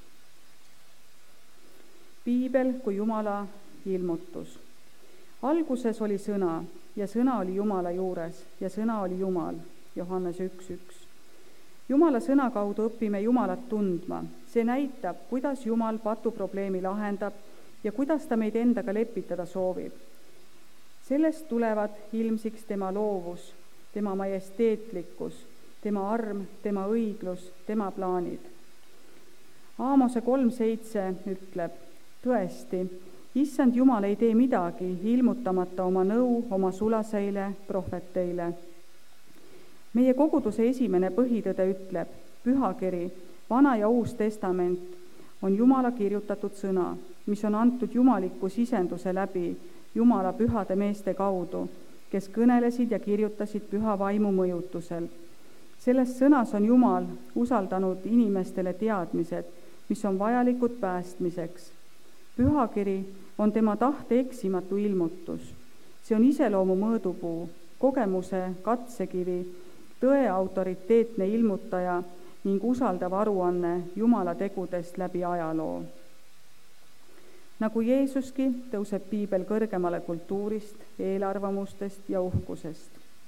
Piibel kui Jumala ilmutus. Alguses oli sõna ja sõna oli Jumala juures ja sõna oli Jumal, Johannes 1:1. Jumala sõna kaudu õpime Jumalat tundma. See näitab, kuidas Jumal patuprobleemi lahendab ja kuidas ta meid endaga lepitada soovib. Sellest tulevad ilmsiks tema loovus, tema majesteetlikkus, tema arm, tema õiglus, tema plaanid. Aamose 3:7 ütleb, tõesti, Issand Jumal ei tee midagi, ilmutamata oma nõu oma sulaseile prohveteile. Meie koguduse esimene põhitõde ütleb, pühakiri, Vana ja Uus Testament on Jumala kirjutatud sõna, mis on antud jumaliku sisenduse läbi Jumala pühade meeste kaudu, kes kõnelesid ja kirjutasid püha vaimu mõjutusel. Selles sõnas on Jumal usaldanud inimestele teadmised, mis on vajalikud päästmiseks. Pühakiri on tema tahte eksimatu ilmutus. See on iseloomu mõõdupuu, kogemuse katsekivi, tõe autoriteetne ilmutaja ning usaldav aruanne Jumala tegudest läbi ajaloo. Nagu Jeesuski tõuseb piibel kõrgemale kultuurist, eelarvamustest ja uhkusest.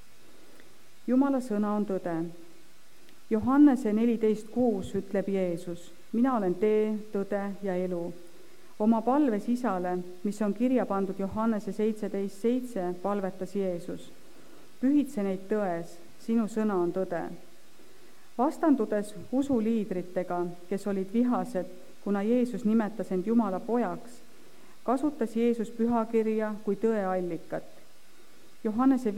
Jumala sõna on tõde. Johannese 14:6 ütleb Jeesus, mina olen tee, tõde ja elu. Oma palves Isale, mis on kirja pandud Johannese 17:7, palvetas Jeesus. Pühitse neid tões, sinu sõna on tõde. Vastandudes usuliidritega, kes olid vihased, kuna Jeesus nimetas end Jumala pojaks, kasutas Jeesus pühakirja kui tõe allikat. Johannese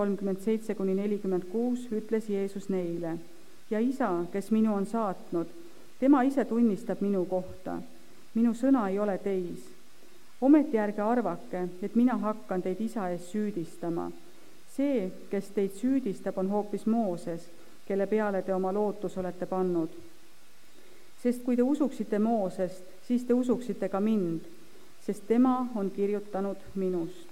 5:37-46 ütles Jeesus neile, ja Isa, kes minu on saatnud, tema ise tunnistab minu kohta. Minu sõna ei ole teis. Ometi ärge arvake, et mina hakkan teid Isa ees süüdistama. See, kes teid süüdistab, on hoopis Mooses, kelle peale te oma lootus olete pannud. Sest kui te usuksite Moosest, siis te usuksite ka mind, sest tema on kirjutanud minust.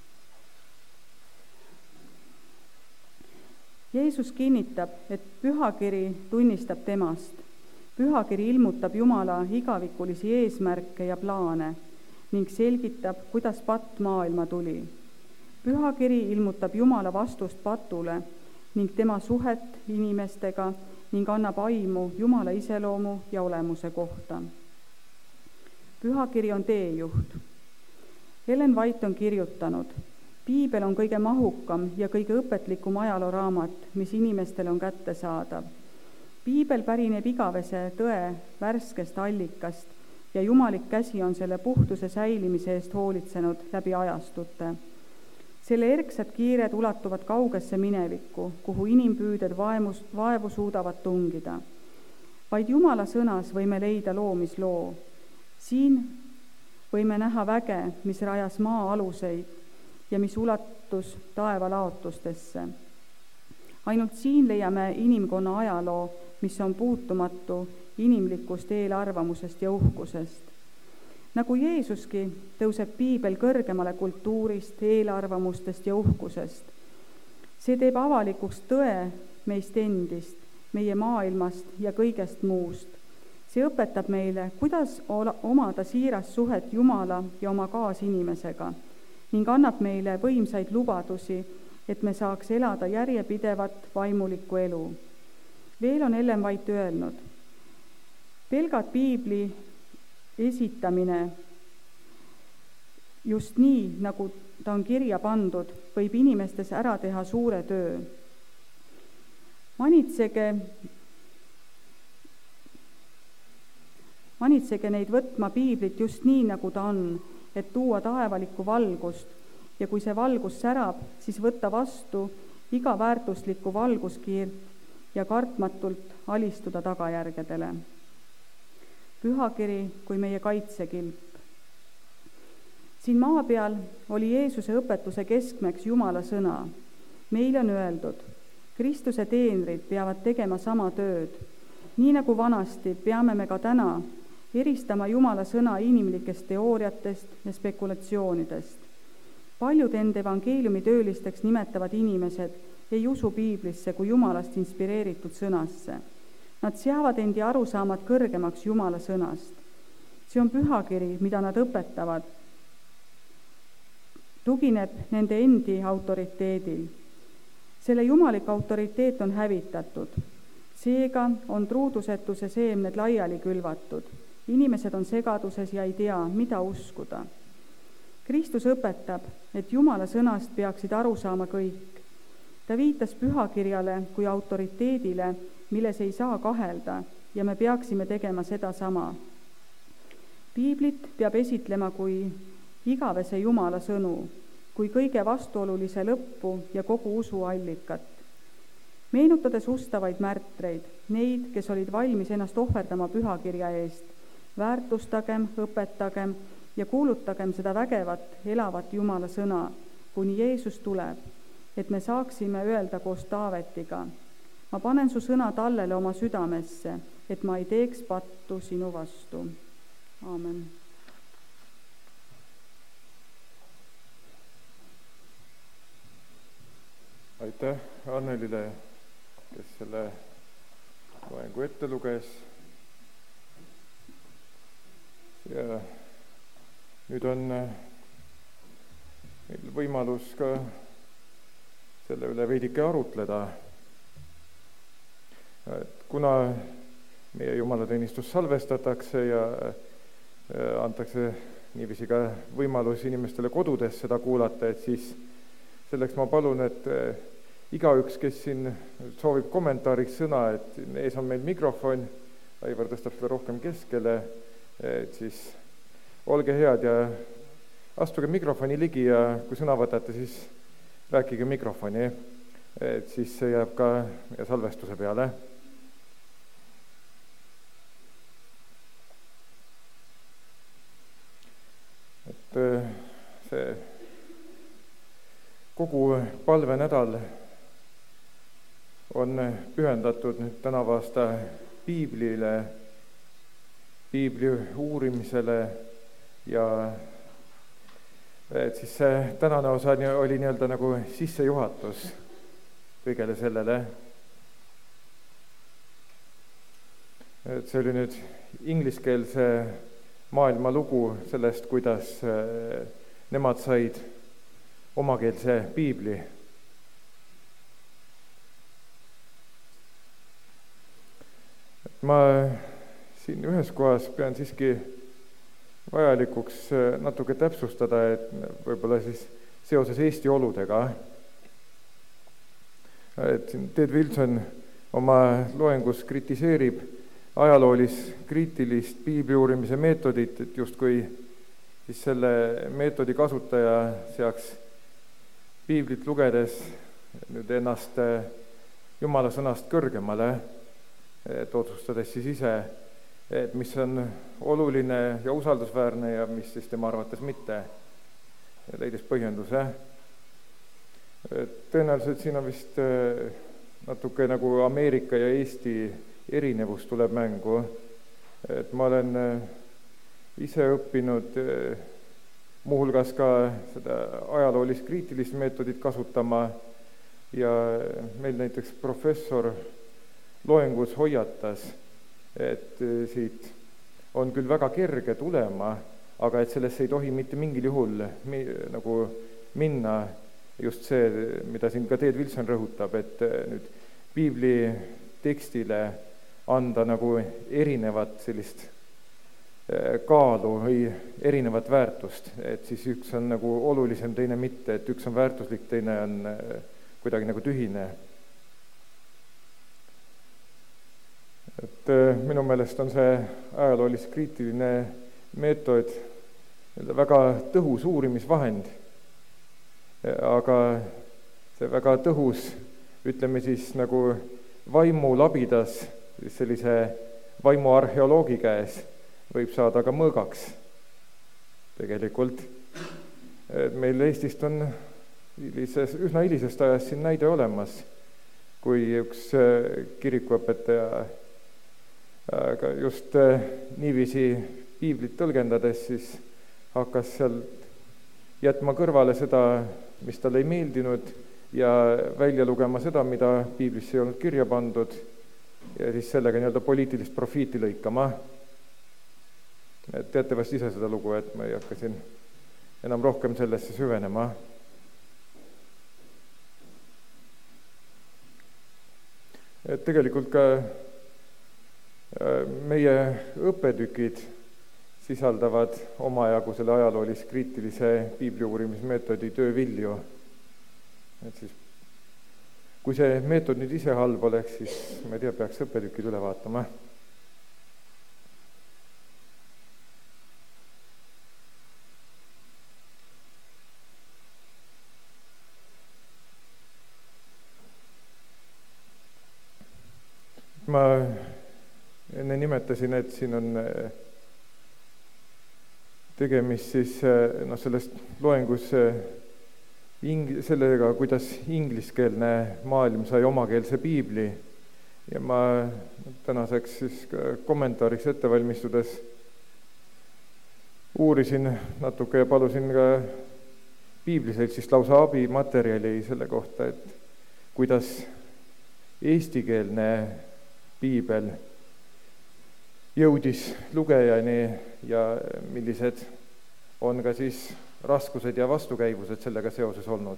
Jeesus kinnitab, et pühakiri tunnistab temast. Pühakiri ilmutab Jumala igavikulisi eesmärke ja plaane ning selgitab, kuidas patt maailma tuli. Pühakiri ilmutab Jumala vastust patule ning tema suhet inimestega ning annab aimu Jumala iseloomu ja olemuse kohta. Pühakiri on teejuht. Ellen White on kirjutanud: piibel on kõige mahukam ja kõige õpetlikum ajalooraamat, mis inimestele on kättesaadav. Piibel pärineb igavese tõe värskest allikast ja jumalik käsi on selle puhtuse säilimise eest hoolitsenud läbi ajastute. Selle erksad kiired ulatuvad kaugesse minevikku, kuhu inimpüüded vaevu suudavad tungida. Vaid Jumala sõnas võime leida loomisloo. Siin võime näha väge, mis rajas maa aluseid ja mis ulatus taeva laotustesse. Ainult siin leiame inimkonna ajaloo, mis on puutumatu inimlikust eelarvamusest ja uhkusest. Nagu Jeesuski tõuseb piibel kõrgemale kultuurist, eelarvamustest ja uhkusest. See teeb avalikuks tõe meist endist, meie maailmast ja kõigest muust. See õpetab meile, kuidas omada siirast suhet Jumala ja oma kaasinimesega ning annab meile võimsaid lubadusi, et me saaks elada järjepidevat vaimulikku elu. Veel on Ellen White öelnud: pelgalt piibli esitamine just nii, nagu ta on kirja pandud, võib inimestes ära teha suure töö. Manitsege neid võtma piiblit just nii, nagu ta on, et tuua taevalikku valgust ja kui see valgus särab, siis võtta vastu iga väärtuslikku valguskiirt ja kartmatult alistuda tagajärgedele. Pühakiri kui meie kaitsekilp. Siin maa peal oli Jeesuse õpetuse keskmeks Jumala sõna. Meile on öeldud: Kristuse teenrid peavad tegema sama tööd. Nii nagu vanasti peame me ka täna eristama Jumala sõna inimlikest teooriatest ja spekulatsioonidest. Paljud end evangeeliumi töölisteks nimetavad inimesed ei usu piiblisse kui Jumalast inspireeritud sõnasse. Nad seavad endi arusaamad kõrgemaks Jumala sõnast. See on pühakiri, mida nad õpetavad, tugineb nende endi autoriteedil. Selle jumalik autoriteet on hävitatud. Seega on truudusetuse seemned laiali külvatud. Inimesed on segaduses ja ei tea, mida uskuda. Kristus õpetab, et Jumala sõnast peaksid aru saama kõik. Ta viitas pühakirjale kui autoriteedile, milles ei saa kahelda ja me peaksime tegema seda sama. Piiblit peab esitlema kui igavese Jumala sõnu, kui kõige vastuolulise lõppu ja kogu usu allikat. Meenutades ustavaid märtreid, neid, kes olid valmis ennast ohverdama pühakirja eest, väärtustagem, õpetagem ja kuulutagem seda vägevat, elavat Jumala sõna, kuni Jeesus tuleb, et me saaksime öelda koos Taavetiga: ma panen su sõna tallele oma südamesse, et ma ei teeks pattu sinu vastu. Aamen. Aitäh Annelile, kes selle loengu ette luges. Ja nüüd on meil võimalus ka selle üle veidike arutleda. Kuna meie jumalateenistus salvestatakse ja antakse niiviisi ka võimalus inimestele kodudes seda kuulata, et siis selleks ma palun, et igaüks, kes siin soovib kommentaariks sõna, et ees on meil mikrofon, Aivar tõstab seda rohkem keskele, et siis olge head ja astuge mikrofoni ligi ja kui sõna võtate, siis rääkige mikrofoni, et siis see jääb ka meie salvestuse peale. Et see kogu palvenädal on pühendatud nüüd tänavu aasta piiblile, piibli uurimisele ja et siis see tänane osa oli nii-öelda nagu sissejuhatus kõigele sellele. Et see oli nüüd ingliskeelse maailma lugu sellest, kuidas nemad said omakeelse piibli. Ma siin ühes kohas pean siiski vajalikuks natuke täpsustada, et võib-olla siis seoses Eesti oludega, et siin Ted Wilson oma loengus kritiseerib ajaloolis-kriitilist piibli uurimise meetodit, et justkui siis selle meetodi kasutaja seaks piiblit lugedes nüüd ennast Jumala sõnast kõrgemale, et otsustades siis ise, et mis on oluline ja usaldusväärne ja mis siis tema arvates mitte, ja leidis põhjenduse. Tõenäoliselt siin on vist natuke nagu Ameerika ja Eesti erinevus tuleb mängu, et ma olen ise õppinud muuhulgas ka seda ajaloolis-kriitilist meetodit kasutama ja meil näiteks professor loengus hoiatas, et siit on küll väga kerge tulema, aga et sellesse ei tohi mitte mingil juhul nagu minna just see, mida siin ka Ted Wilson rõhutab, et nüüd piibli tekstile anda nagu erinevat sellist kaalu või erinevat väärtust, et siis üks on nagu olulisem, teine mitte, et üks on väärtuslik, teine on kuidagi nagu tühine. Et minu meelest on see ajaloolis-kriitiline meetod väga tõhus uurimisvahend, aga see väga tõhus, ütleme siis nagu vaimulabidas, sellise vaimuarheoloogi käes võib saada ka mõõgaks tegelikult. Meil Eestist on üsna hilisest ajast siin näide olemas, kui üks kirikuõpetaja aga just niiviisi piiblit tõlgendades siis hakkas seal jätma kõrvale seda, mis talle ei meeldinud, ja välja lugema seda, mida piiblisse ei olnud kirja pandud, ja siis sellega nii-öelda poliitilist profiiti lõikama. Teate vast ise seda lugu, et ma ei hakka siin enam rohkem sellesse süvenema. Et tegelikult ka meie õppetükid sisaldavad omajagu selle ajaloolis-kriitilise piibli uurimismeetodi töövilju. Et siis, kui see meetod nüüd ise halb oleks, siis ma ei tea, peaks õppetükid üle vaatama. Ma enne nimetasin, et siin on tegemist siis sellest loengus sellega, kuidas ingliskeelne maailm sai omakeelse piibli, ja ma tänaseks siis kommentaariks ettevalmistudes uurisin natuke ja palusin ka piibliseltsist lausa abimaterjali selle kohta, et kuidas eestikeelne piibel jõudis lugejani ja millised on ka siis raskused ja vastukäivused sellega seoses olnud.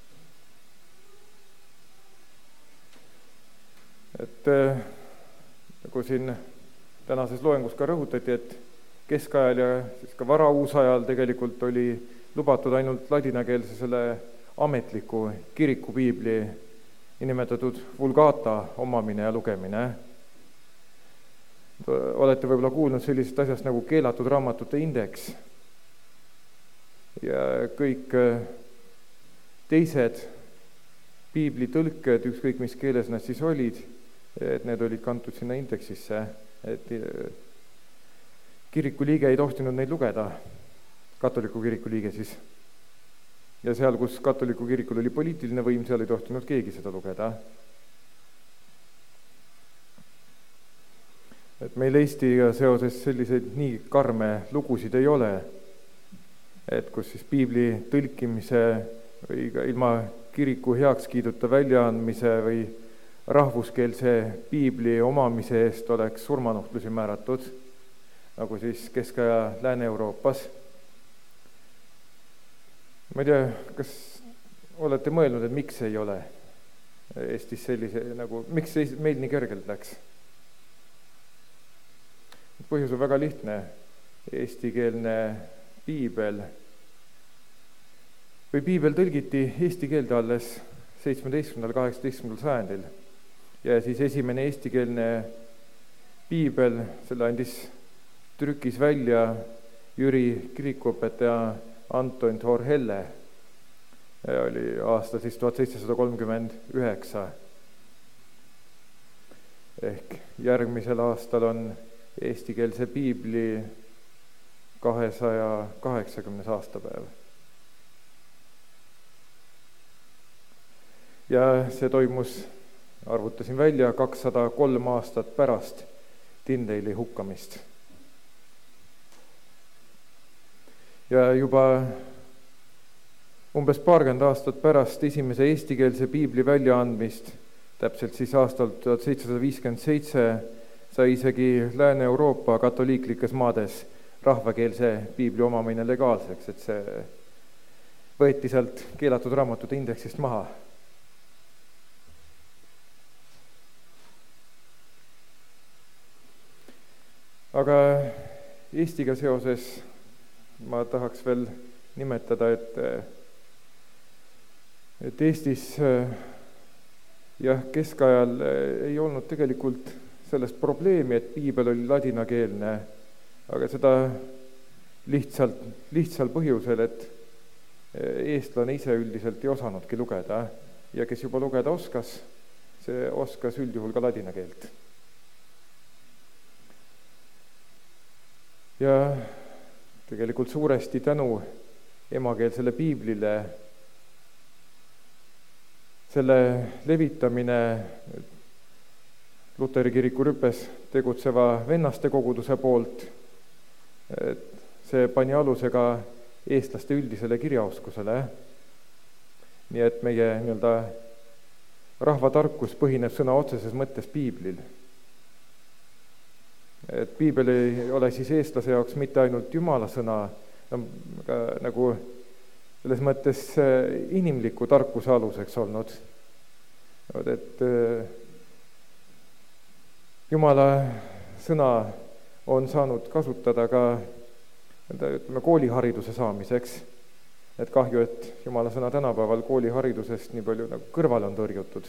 Et nagu siin tänases loengus ka rõhutati, et keskajal ja siis ka varauusajal tegelikult oli lubatud ainult ladinakeelse selle ametliku kirikupiibli nimetatud vulgata omamine ja lugemine. Olete võib-olla kuulnud sellisest asjast nagu keelatud raamatute indeks ja kõik teised piibli tõlked, ükskõik mis keeles nad siis olid, et need olid kantud sinna indeksisse, et kiriku liige ei tohtinud neid lugeda, katoliku kiriku liige siis. Ja seal, kus katoliku kirikul oli poliitiline võim, seal ei tohtinud keegi seda lugeda. Et meil Eestiga seoses selliseid nii karme lugusid ei ole, et kus siis piibli tõlkimise või ilma kiriku heakskiiduta väljaandmise või rahvuskeelse piibli omamise eest oleks surmanuhtlusi määratud, nagu siis Kesk- ja Lääne-Euroopas. Ma ei tea, kas olete mõelnud, et miks ei ole Eestis sellise miks meil nii kergelt läks? Põhjus on väga lihtne. Eestikeelne piibel piibel tõlgiti eesti keelde alles 17.–18. sajandil ja siis esimene eestikeelne piibel, selle andis trükis välja Jüri kirikuõpetaja Anton Thor-Helle. Oli aasta siis 1739. Ehk järgmisel aastal on eestikeelse piibli 280. aastapäev. Ja see toimus, arvutasin välja, 203 aastat pärast Tyndale'i hukkamist. Ja juba umbes paarkümmend aastat pärast esimese eestikeelse piibli väljaandmist, täpselt siis aastal 1757, sai isegi Lääne-Euroopa katoliiklikes maades rahvakeelse piibli omamine legaalseks, et see võeti sealt keelatud raamatute indeksist maha. Aga Eestiga seoses ma tahaks veel nimetada, et Eestis keskajal ei olnud tegelikult sellest probleemi, et piibel oli ladinakeelne, aga seda lihtsal põhjusel, et eestlane ise üldiselt ei osanudki lugeda ja kes juba lugeda oskas, see oskas üldjuhul ka ladina keelt. Ja tegelikult suuresti tänu emakeelsele piiblile selle levitamine Luteri kiriku rüpes tegutseva vennaste koguduse poolt, et see pani aluse ka eestlaste üldisele kirjaoskusele. Nii et meie rahvatarkus põhineb sõna otseses mõttes piiblil. Et piibel ei ole siis eestlase jaoks mitte ainult Jumala sõna, aga nagu selles mõttes inimliku tarkuse aluseks olnud. Et Jumala sõna on saanud kasutada ka koolihariduse saamiseks. Et kahju, et Jumala sõna tänapäeval kooliharidusest nii palju kõrvale on tõrjutud.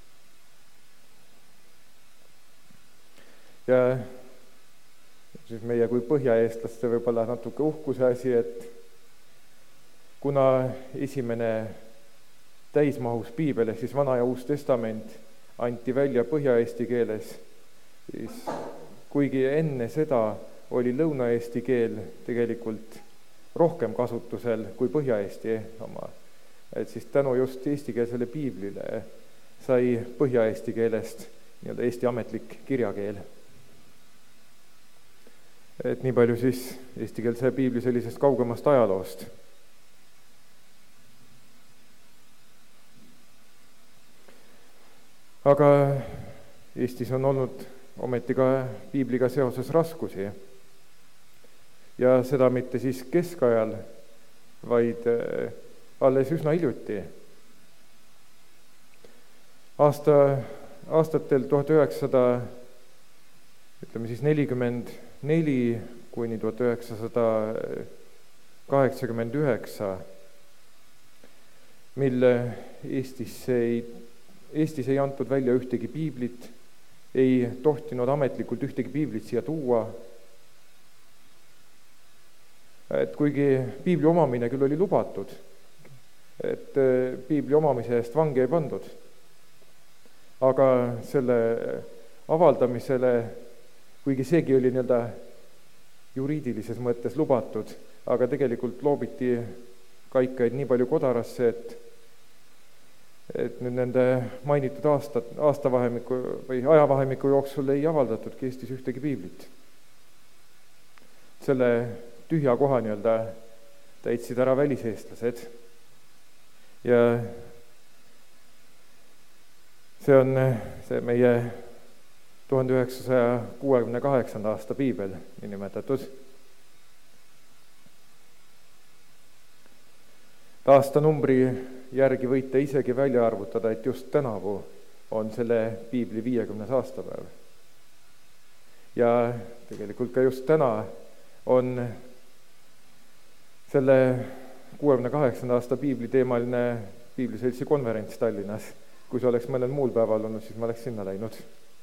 Ja siis meie kui põhjaeestlaste võib-olla natuke uhkuse asi, et kuna esimene täismahus piibel ehk siis Vana ja Uus Testament anti välja põhja-eesti keeles, siis kuigi enne seda oli lõuna-eesti keel tegelikult rohkem kasutusel kui põhja-eesti oma, et siis tänu just eestikeelsele piiblile sai põhja-eesti keelest Eesti ametlik kirjakeel. Et nii palju siis eestikeelse piibli sellisest kaugemast ajaloost. Aga Eestis on olnud ometi ka piibliga seoses raskusi. Ja seda mitte siis keskajal, vaid alles üsna hiljuti. Aastatel 1944 kuni 1989, mille Eestis ei antud välja ühtegi piiblit, ei tohtinud ametlikult ühtegi piiblit siia tuua. Et kuigi piibli omamine küll oli lubatud, et piibli omamise eest vangi ei pandud, aga selle avaldamisele, kuigi seegi oli juriidilises mõttes lubatud, aga tegelikult loobiti kaikaid nii palju kodarasse, et nüüd nende mainitud aastavahemiku või ajavahemiku jooksul ei avaldatudki Eestis ühtegi piiblit. Selle tühja koha täitsid ära väliseestlased. Ja see on see meie 1968. aasta piibel, nii nimetatud. Aastanumbri järgi võite isegi välja arvutada, et just tänavu on selle piibli 50. aastapäev. Ja tegelikult ka just täna on selle 68. aasta piibliteemaline piibliseltsi konverents Tallinnas. Kui see oleks mõnel muul päeval olnud, siis ma oleks sinna läinud.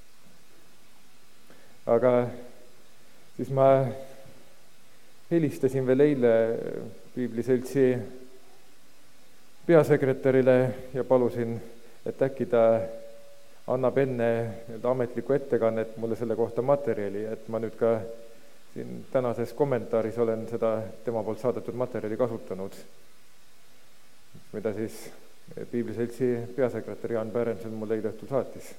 Aga siis ma helistasin veel eile piibliseltsi peasekretärile ja palusin, et äkki ta annab enne ametlikku ettekannet mulle selle kohta materjali, et ma nüüd ka siin tänases kommentaaris olen seda tema poolt saadetud materjali kasutanud, mida siis piibliseltsi peasekretär Jaan Pärenson mulle eile õhtul saatis.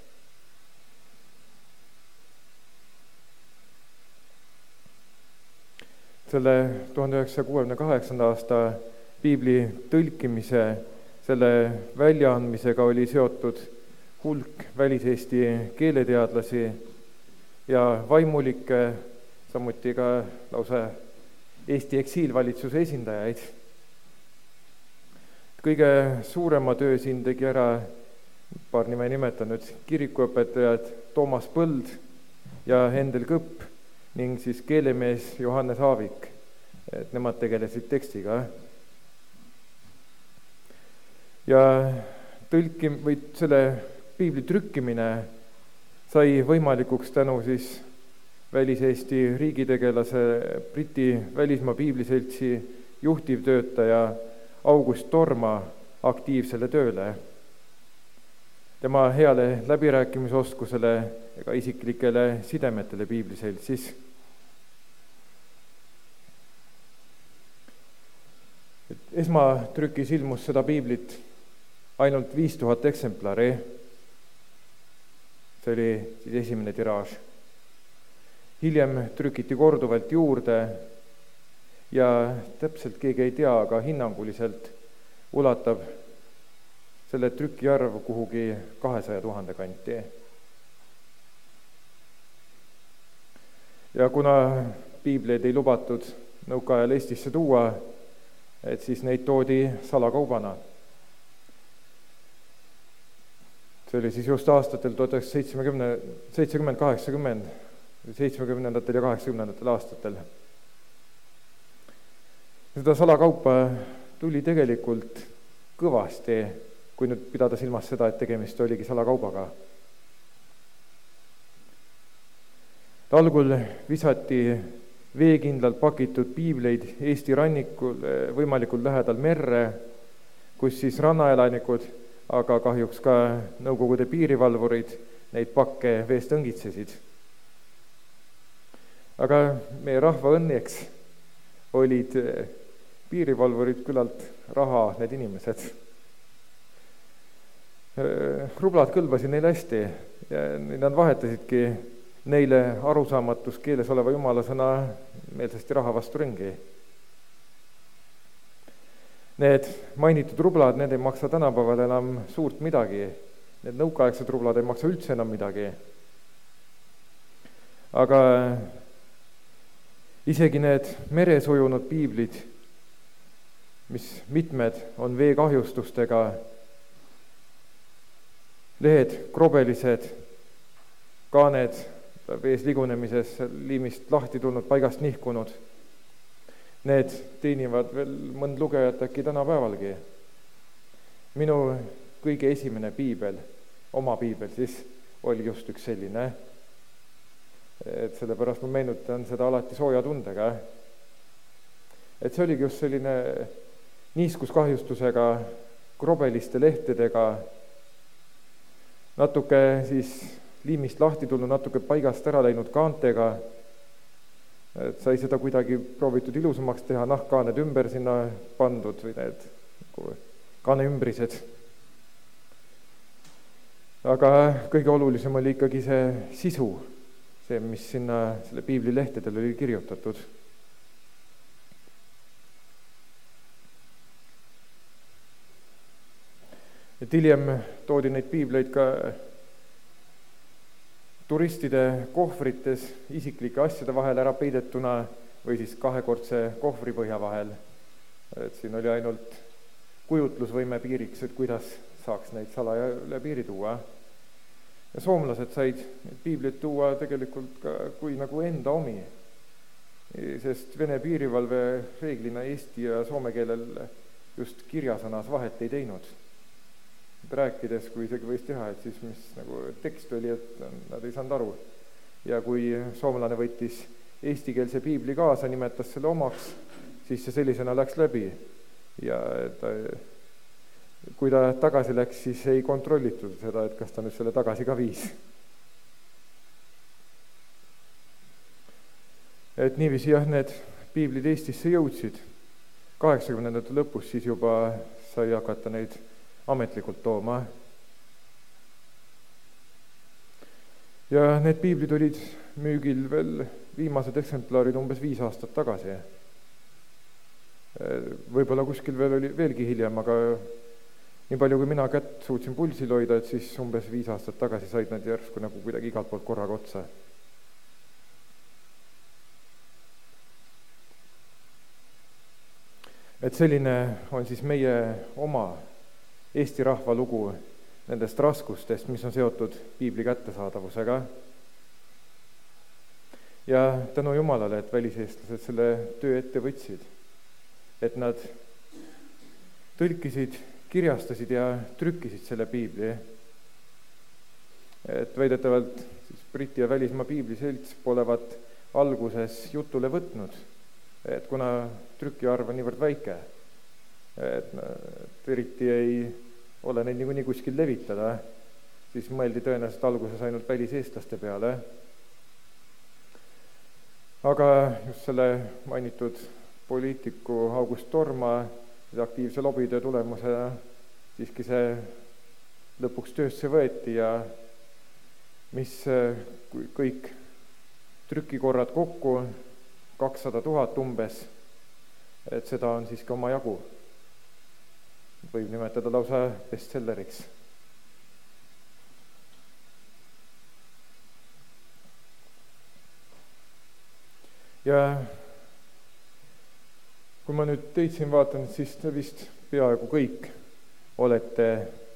Selle 1968. aasta piibli tõlkimise, selle väljaandmisega oli seotud hulk väliseesti keeleteadlasi ja vaimulikke, samuti ka lausa Eesti eksiilvalitsuse esindajaid. Kõige suurema töö siin tegi ära, paar nime nimetanud, kirikuõpetajad Toomas Põld ja Hendel Kõpp ning siis keelemees Johannes Aavik, et nemad tegelesid tekstiga. Ja selle piibli trükkimine sai võimalikuks tänu siis väliseesti riigitegelase Briti välismaa piibliseltsi juhtivtöötaja August Torma aktiivsele tööle. Tema heale läbirääkimisoskusele ega isiklikele sidemetele piibliseltsis. Esmatrükis ilmus seda piiblit ainult 5000 eksemplari. See oli siis esimene tiraaž. Hiljem trükiti korduvalt juurde ja täpselt keegi ei tea, aga hinnanguliselt ulatab selle trüki arv kuhugi 200 000 kanti. Ja kuna piibleid ei lubatud nõukaajal Eestisse tuua, et siis neid toodi salakaubana. See oli siis just aastatel 1970, 80, 70. ja 80. aastatel. Seda salakaupa tuli tegelikult kõvasti, kui nüüd pidada silmas seda, et tegemist oligi salakaubaga. Algul visati veekindlalt pakitud piibleid Eesti rannikul võimalikult lähedal merre, kus siis rannaelanikud, aga kahjuks ka Nõukogude piirivalvurid neid pakke veest õngitsesid. Aga meie rahva õnneks olid piirivalvurid küllalt raha need inimesed. Rublad kõlbasid neile hästi ja nad vahetasidki neile arusaamatus keeles oleva jumalasõna meelsasti raha vastu ringi. Need mainitud rublad, need ei maksa tänapäeval enam suurt midagi. Need nõukaaegsed rublad ei maksa üldse enam midagi. Aga isegi need meres ujunud piiblid, mis mitmed on veekahjustustega, lehed krobelised, kaaned vees ligunemises liimist lahti tulnud, paigast nihkunud, need teenivad veel mõnd lugejat äkki tänapäevalgi. Minu kõige esimene piibel, oma piibel siis, oli just üks selline. Et sellepärast ma meenutan seda alati sooja tundega. Et see oligi just selline niiskuskahjustusega, krobeliste lehtedega, natuke siis liimist lahti tulnud, natuke paigast ära läinud kaantega, et sai seda kuidagi proovitud ilusamaks teha, nahkkaaned ümber sinna pandud või need kaaneümbrised. Aga kõige olulisem oli ikkagi see sisu, see, mis sinna selle piibli lehtedel oli kirjutatud. Et hiljem toodi neid piibleid ka turistide kohvrites isiklike asjade vahel ära peidetuna või siis kahekordse kohvripõhja vahel. Et siin oli ainult kujutlusvõime piiriks, et kuidas saaks neid salaja üle piiri tuua. Ja soomlased said piiblit tuua tegelikult ka kui nagu enda omi, sest Vene piirivalve reeglina eesti ja soome keelel just kirjasõnas vahet ei teinud. Rääkides, kui isegi võis teha, et siis mis nagu tekst oli, et nad ei saanud aru. Ja kui soomlane võttis eestikeelse piibli kaasa, nimetas selle omaks, siis see sellisena läks läbi. Ja kui ta tagasi läks, siis ei kontrollitud seda, et kas ta nüüd selle tagasi ka viis. Et niiviisi jah, need piiblid Eestisse jõudsid. 80ndate lõpus siis juba sai hakata neid ametlikult tooma. Ja need piiblid olid müügil veel viimased eksemplarid umbes 5 aastat tagasi. Võib-olla kuskil veel oli veelgi hiljem, aga nii palju, kui mina kätt suutsin pulsil hoida, et siis umbes 5 aastat tagasi said nad järsku nagu kuidagi igalt poolt korraga otsa. Et selline on siis meie oma Eesti rahva lugu nendest raskustest, mis on seotud piibli kättesaadavusega. Ja tänu Jumalale, et väliseestlased selle töö ette võtsid, et nad tõlkisid, kirjastasid ja trükkisid selle piibli. Et väidetavalt siis Briti ja välismaa piibliselts polevat alguses jutule võtnud, et kuna trükiarv on niivõrd väike, et eriti ei ole neid niikuinii kuskil levitada, siis mõeldi tõenäoliselt alguses ainult väliseestlaste peale. Aga just selle mainitud poliitiku August Torma aktiivse lobitöö tulemusena siiski see lõpuks töösse võeti ja mis kõik trükikorrad kokku, 200 000 umbes, et seda on siiski oma jagu. Võib nimetada lausa bestselleriks. Ja kui ma nüüd teid siin vaatan, siis te vist peaaegu kõik olete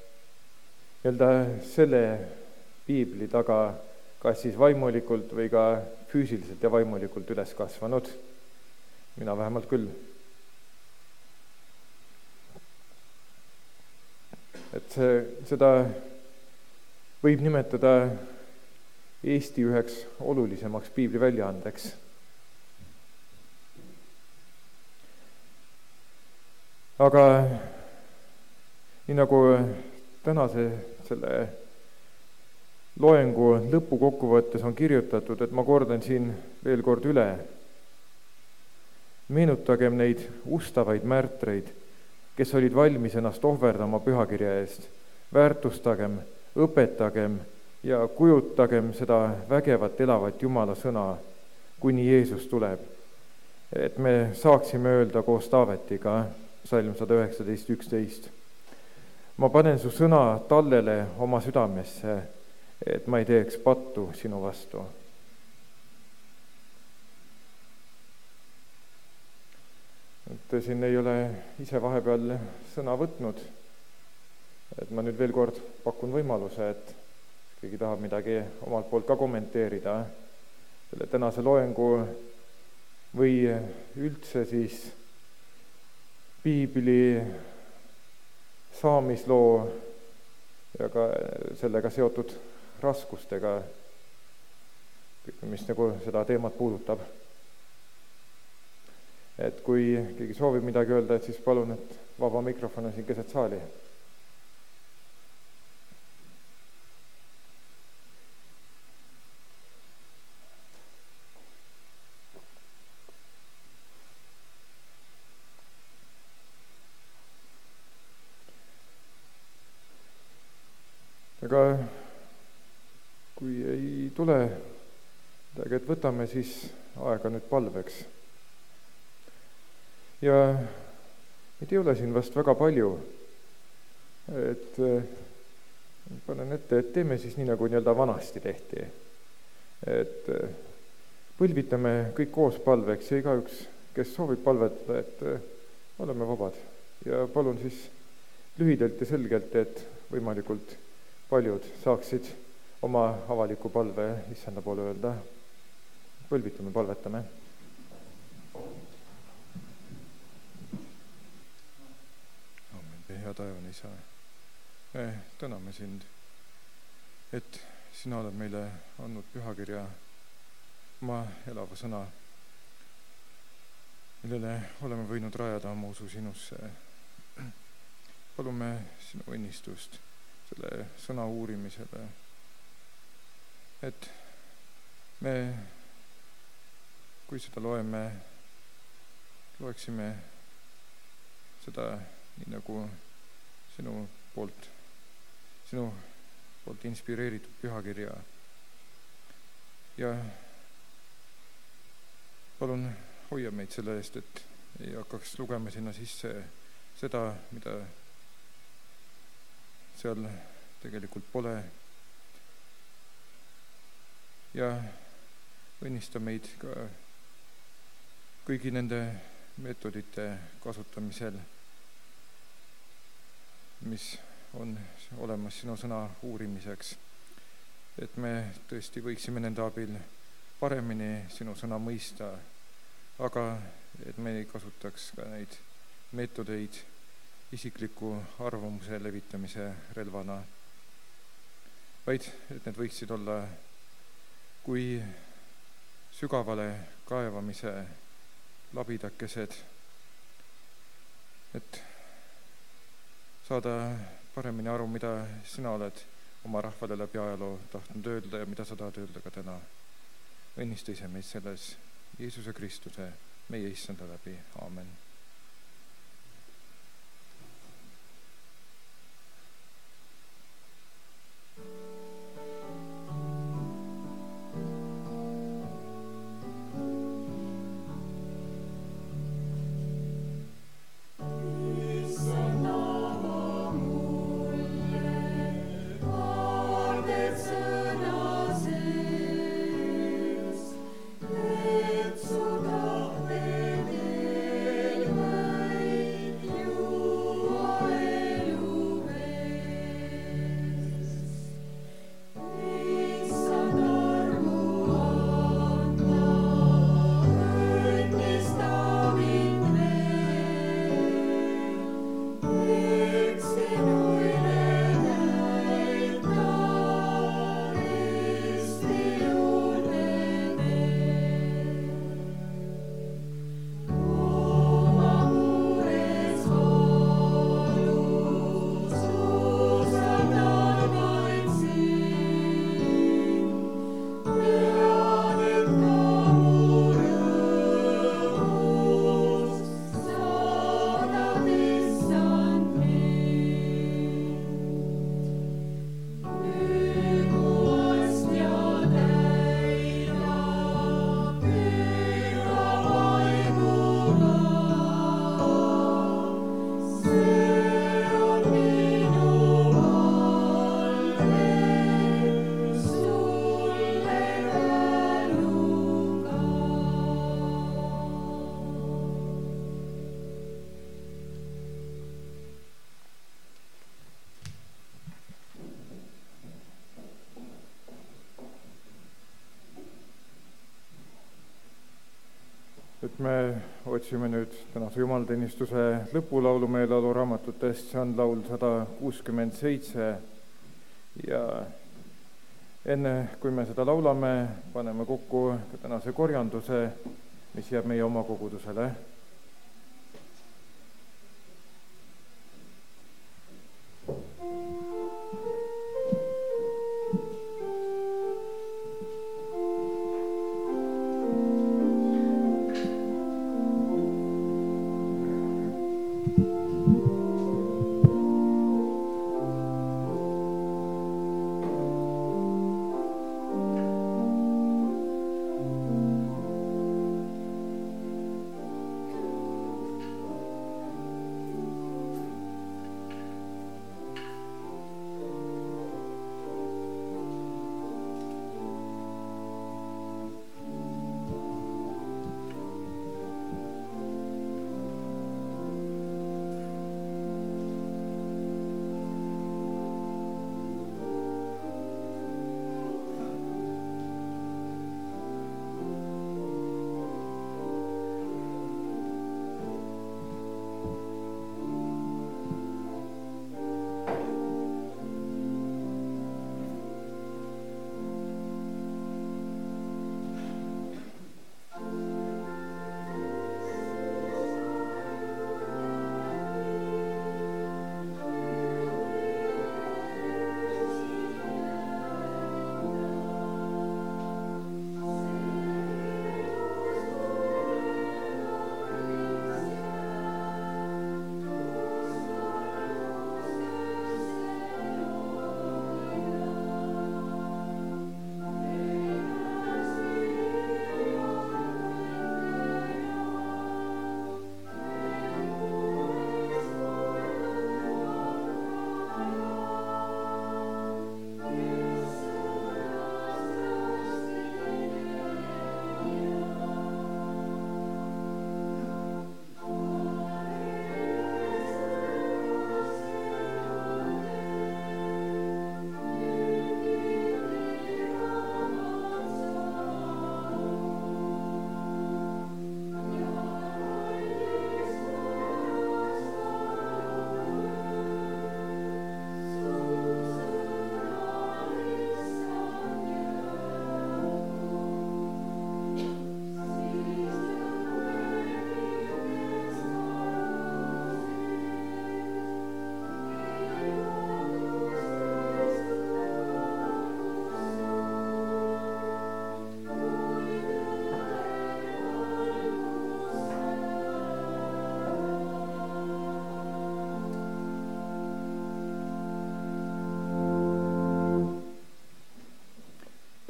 selle piibli taga kas siis vaimulikult või ka füüsiliselt ja vaimulikult üles kasvanud. Mina vähemalt küll. Et seda võib nimetada Eesti üheks olulisemaks piibli väljaandeks. Aga nii nagu tänase selle loengu lõpukokkuvõttes on kirjutatud, et ma kordan siin veel kord üle. Meenutagem neid ustavaid märtreid, kes olid valmis ennast ohverdama pühakirja eest. Väärtustagem, õpetagem ja kujutagem seda vägevat elavat Jumala sõna, kuni Jeesus tuleb. Et me saaksime öelda koos Taavetiga, Psalm 119:11. Ma panen su sõna tallele oma südamesse, et ma ei teeks pattu sinu vastu. Et siin ei ole ise vahepeal sõna võtnud, et ma nüüd veel kord pakun võimaluse, et keegi tahab midagi omalt poolt ka kommenteerida selle tänase loengu või üldse siis piibli saamisloo ja ka sellega seotud raskustega, mis nagu seda teemat puudutab. Et kui keegi soovib midagi öelda, et siis palun, et vaba mikrofon on siin keset saali. Aga kui ei tule midagi, et võtame siis aega nüüd palveks. Ja ei ole siin vast väga palju, et panen ette, et teeme siis nii, nagu vanasti tehti. Et põlvitame kõik koos palveks ja igaüks, kes soovib palvetada, et oleme vabad. Ja palun siis lühidalt ja selgelt, et võimalikult paljud saaksid oma avaliku palve issanda poole öelda. Põlvitume, palvetame. Hea taevane isa, me täname sind, et sina oled meile andnud pühakirja, oma elava sõna, millele oleme võinud rajada oma usu sinusse. Palume sinu õnnistust selle sõna uurimisele, et me, kui seda loeksime seda nii nagu sinu poolt inspireeritud pühakirja. Ja palun hoia meid selle eest, et ei hakkaks lugema sinna sisse seda, mida seal tegelikult pole. Ja õnnista meid ka kõigi nende meetodite kasutamisel, mis on olemas sinu sõna uurimiseks, et me tõesti võiksime nende abil paremini sinu sõna mõista, aga et me ei kasutaks ka neid meetodeid isikliku arvamuse levitamise relvana, vaid et need võiksid olla kui sügavale kaevamise labidakesed, et saada paremini aru, mida sina oled oma rahvale läbi ajaloo tahtnud öelda ja mida sa tahad öelda ka täna. Õnnista ise meid selles Jeesuse Kristuse, meie issanda läbi. Aamen. Et me otsime nüüd tänase jumalateenistuse lõpulaulu meie lauluraamatutest, see on laul 167 ja enne, kui me seda laulame, paneme kokku ka tänase korjanduse, mis jääb meie oma kogudusele.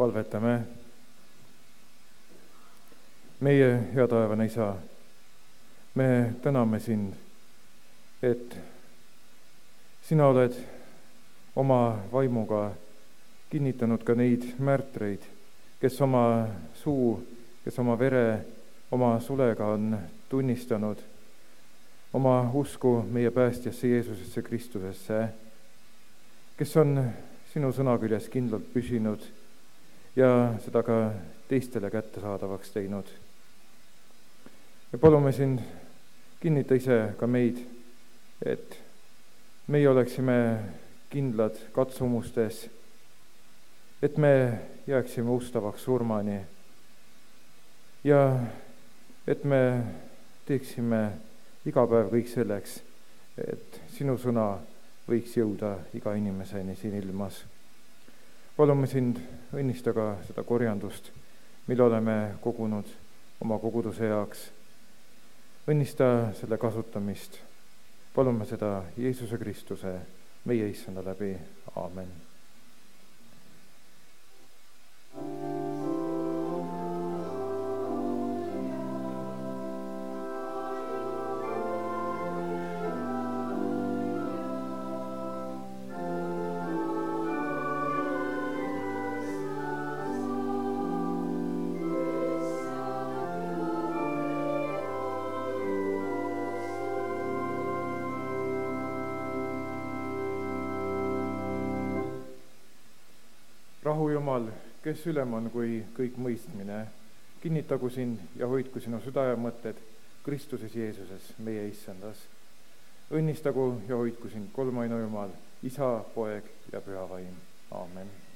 palvetame. Meie hea taevane Isa, me täname sind, et sina oled oma vaimuga kinnitanud ka neid märtreid, kes oma suu, kes oma vere, oma sulega on tunnistanud oma usku meie päästjasse Jeesusesse Kristusesse, kes on sinu sõna küljes kindlalt püsinud ja seda ka teistele kättesaadavaks teinud. Me palume sind, kinnita ise ka meid, et meie oleksime kindlad katsumustes, et me jääksime ustavaks surmani ja et me teeksime iga päev kõik selleks, et sinu sõna võiks jõuda iga inimeseni siin ilmas. Palume sind, õnnista ka seda korjandust, mille oleme kogunud oma koguduse heaks. Õnnista selle kasutamist. Palume seda Jeesuse Kristuse, meie issanda läbi. Aamen. Rahu Jumal, kes ülem on kui kõik mõistmine, kinnitagu sind ja hoidku sinu süda ja mõtted Kristuses Jeesuses, meie issandas. Õnnistagu ja hoidku sind kolmaine Jumal, Isa, Poeg ja Püha Vaim. Aamen.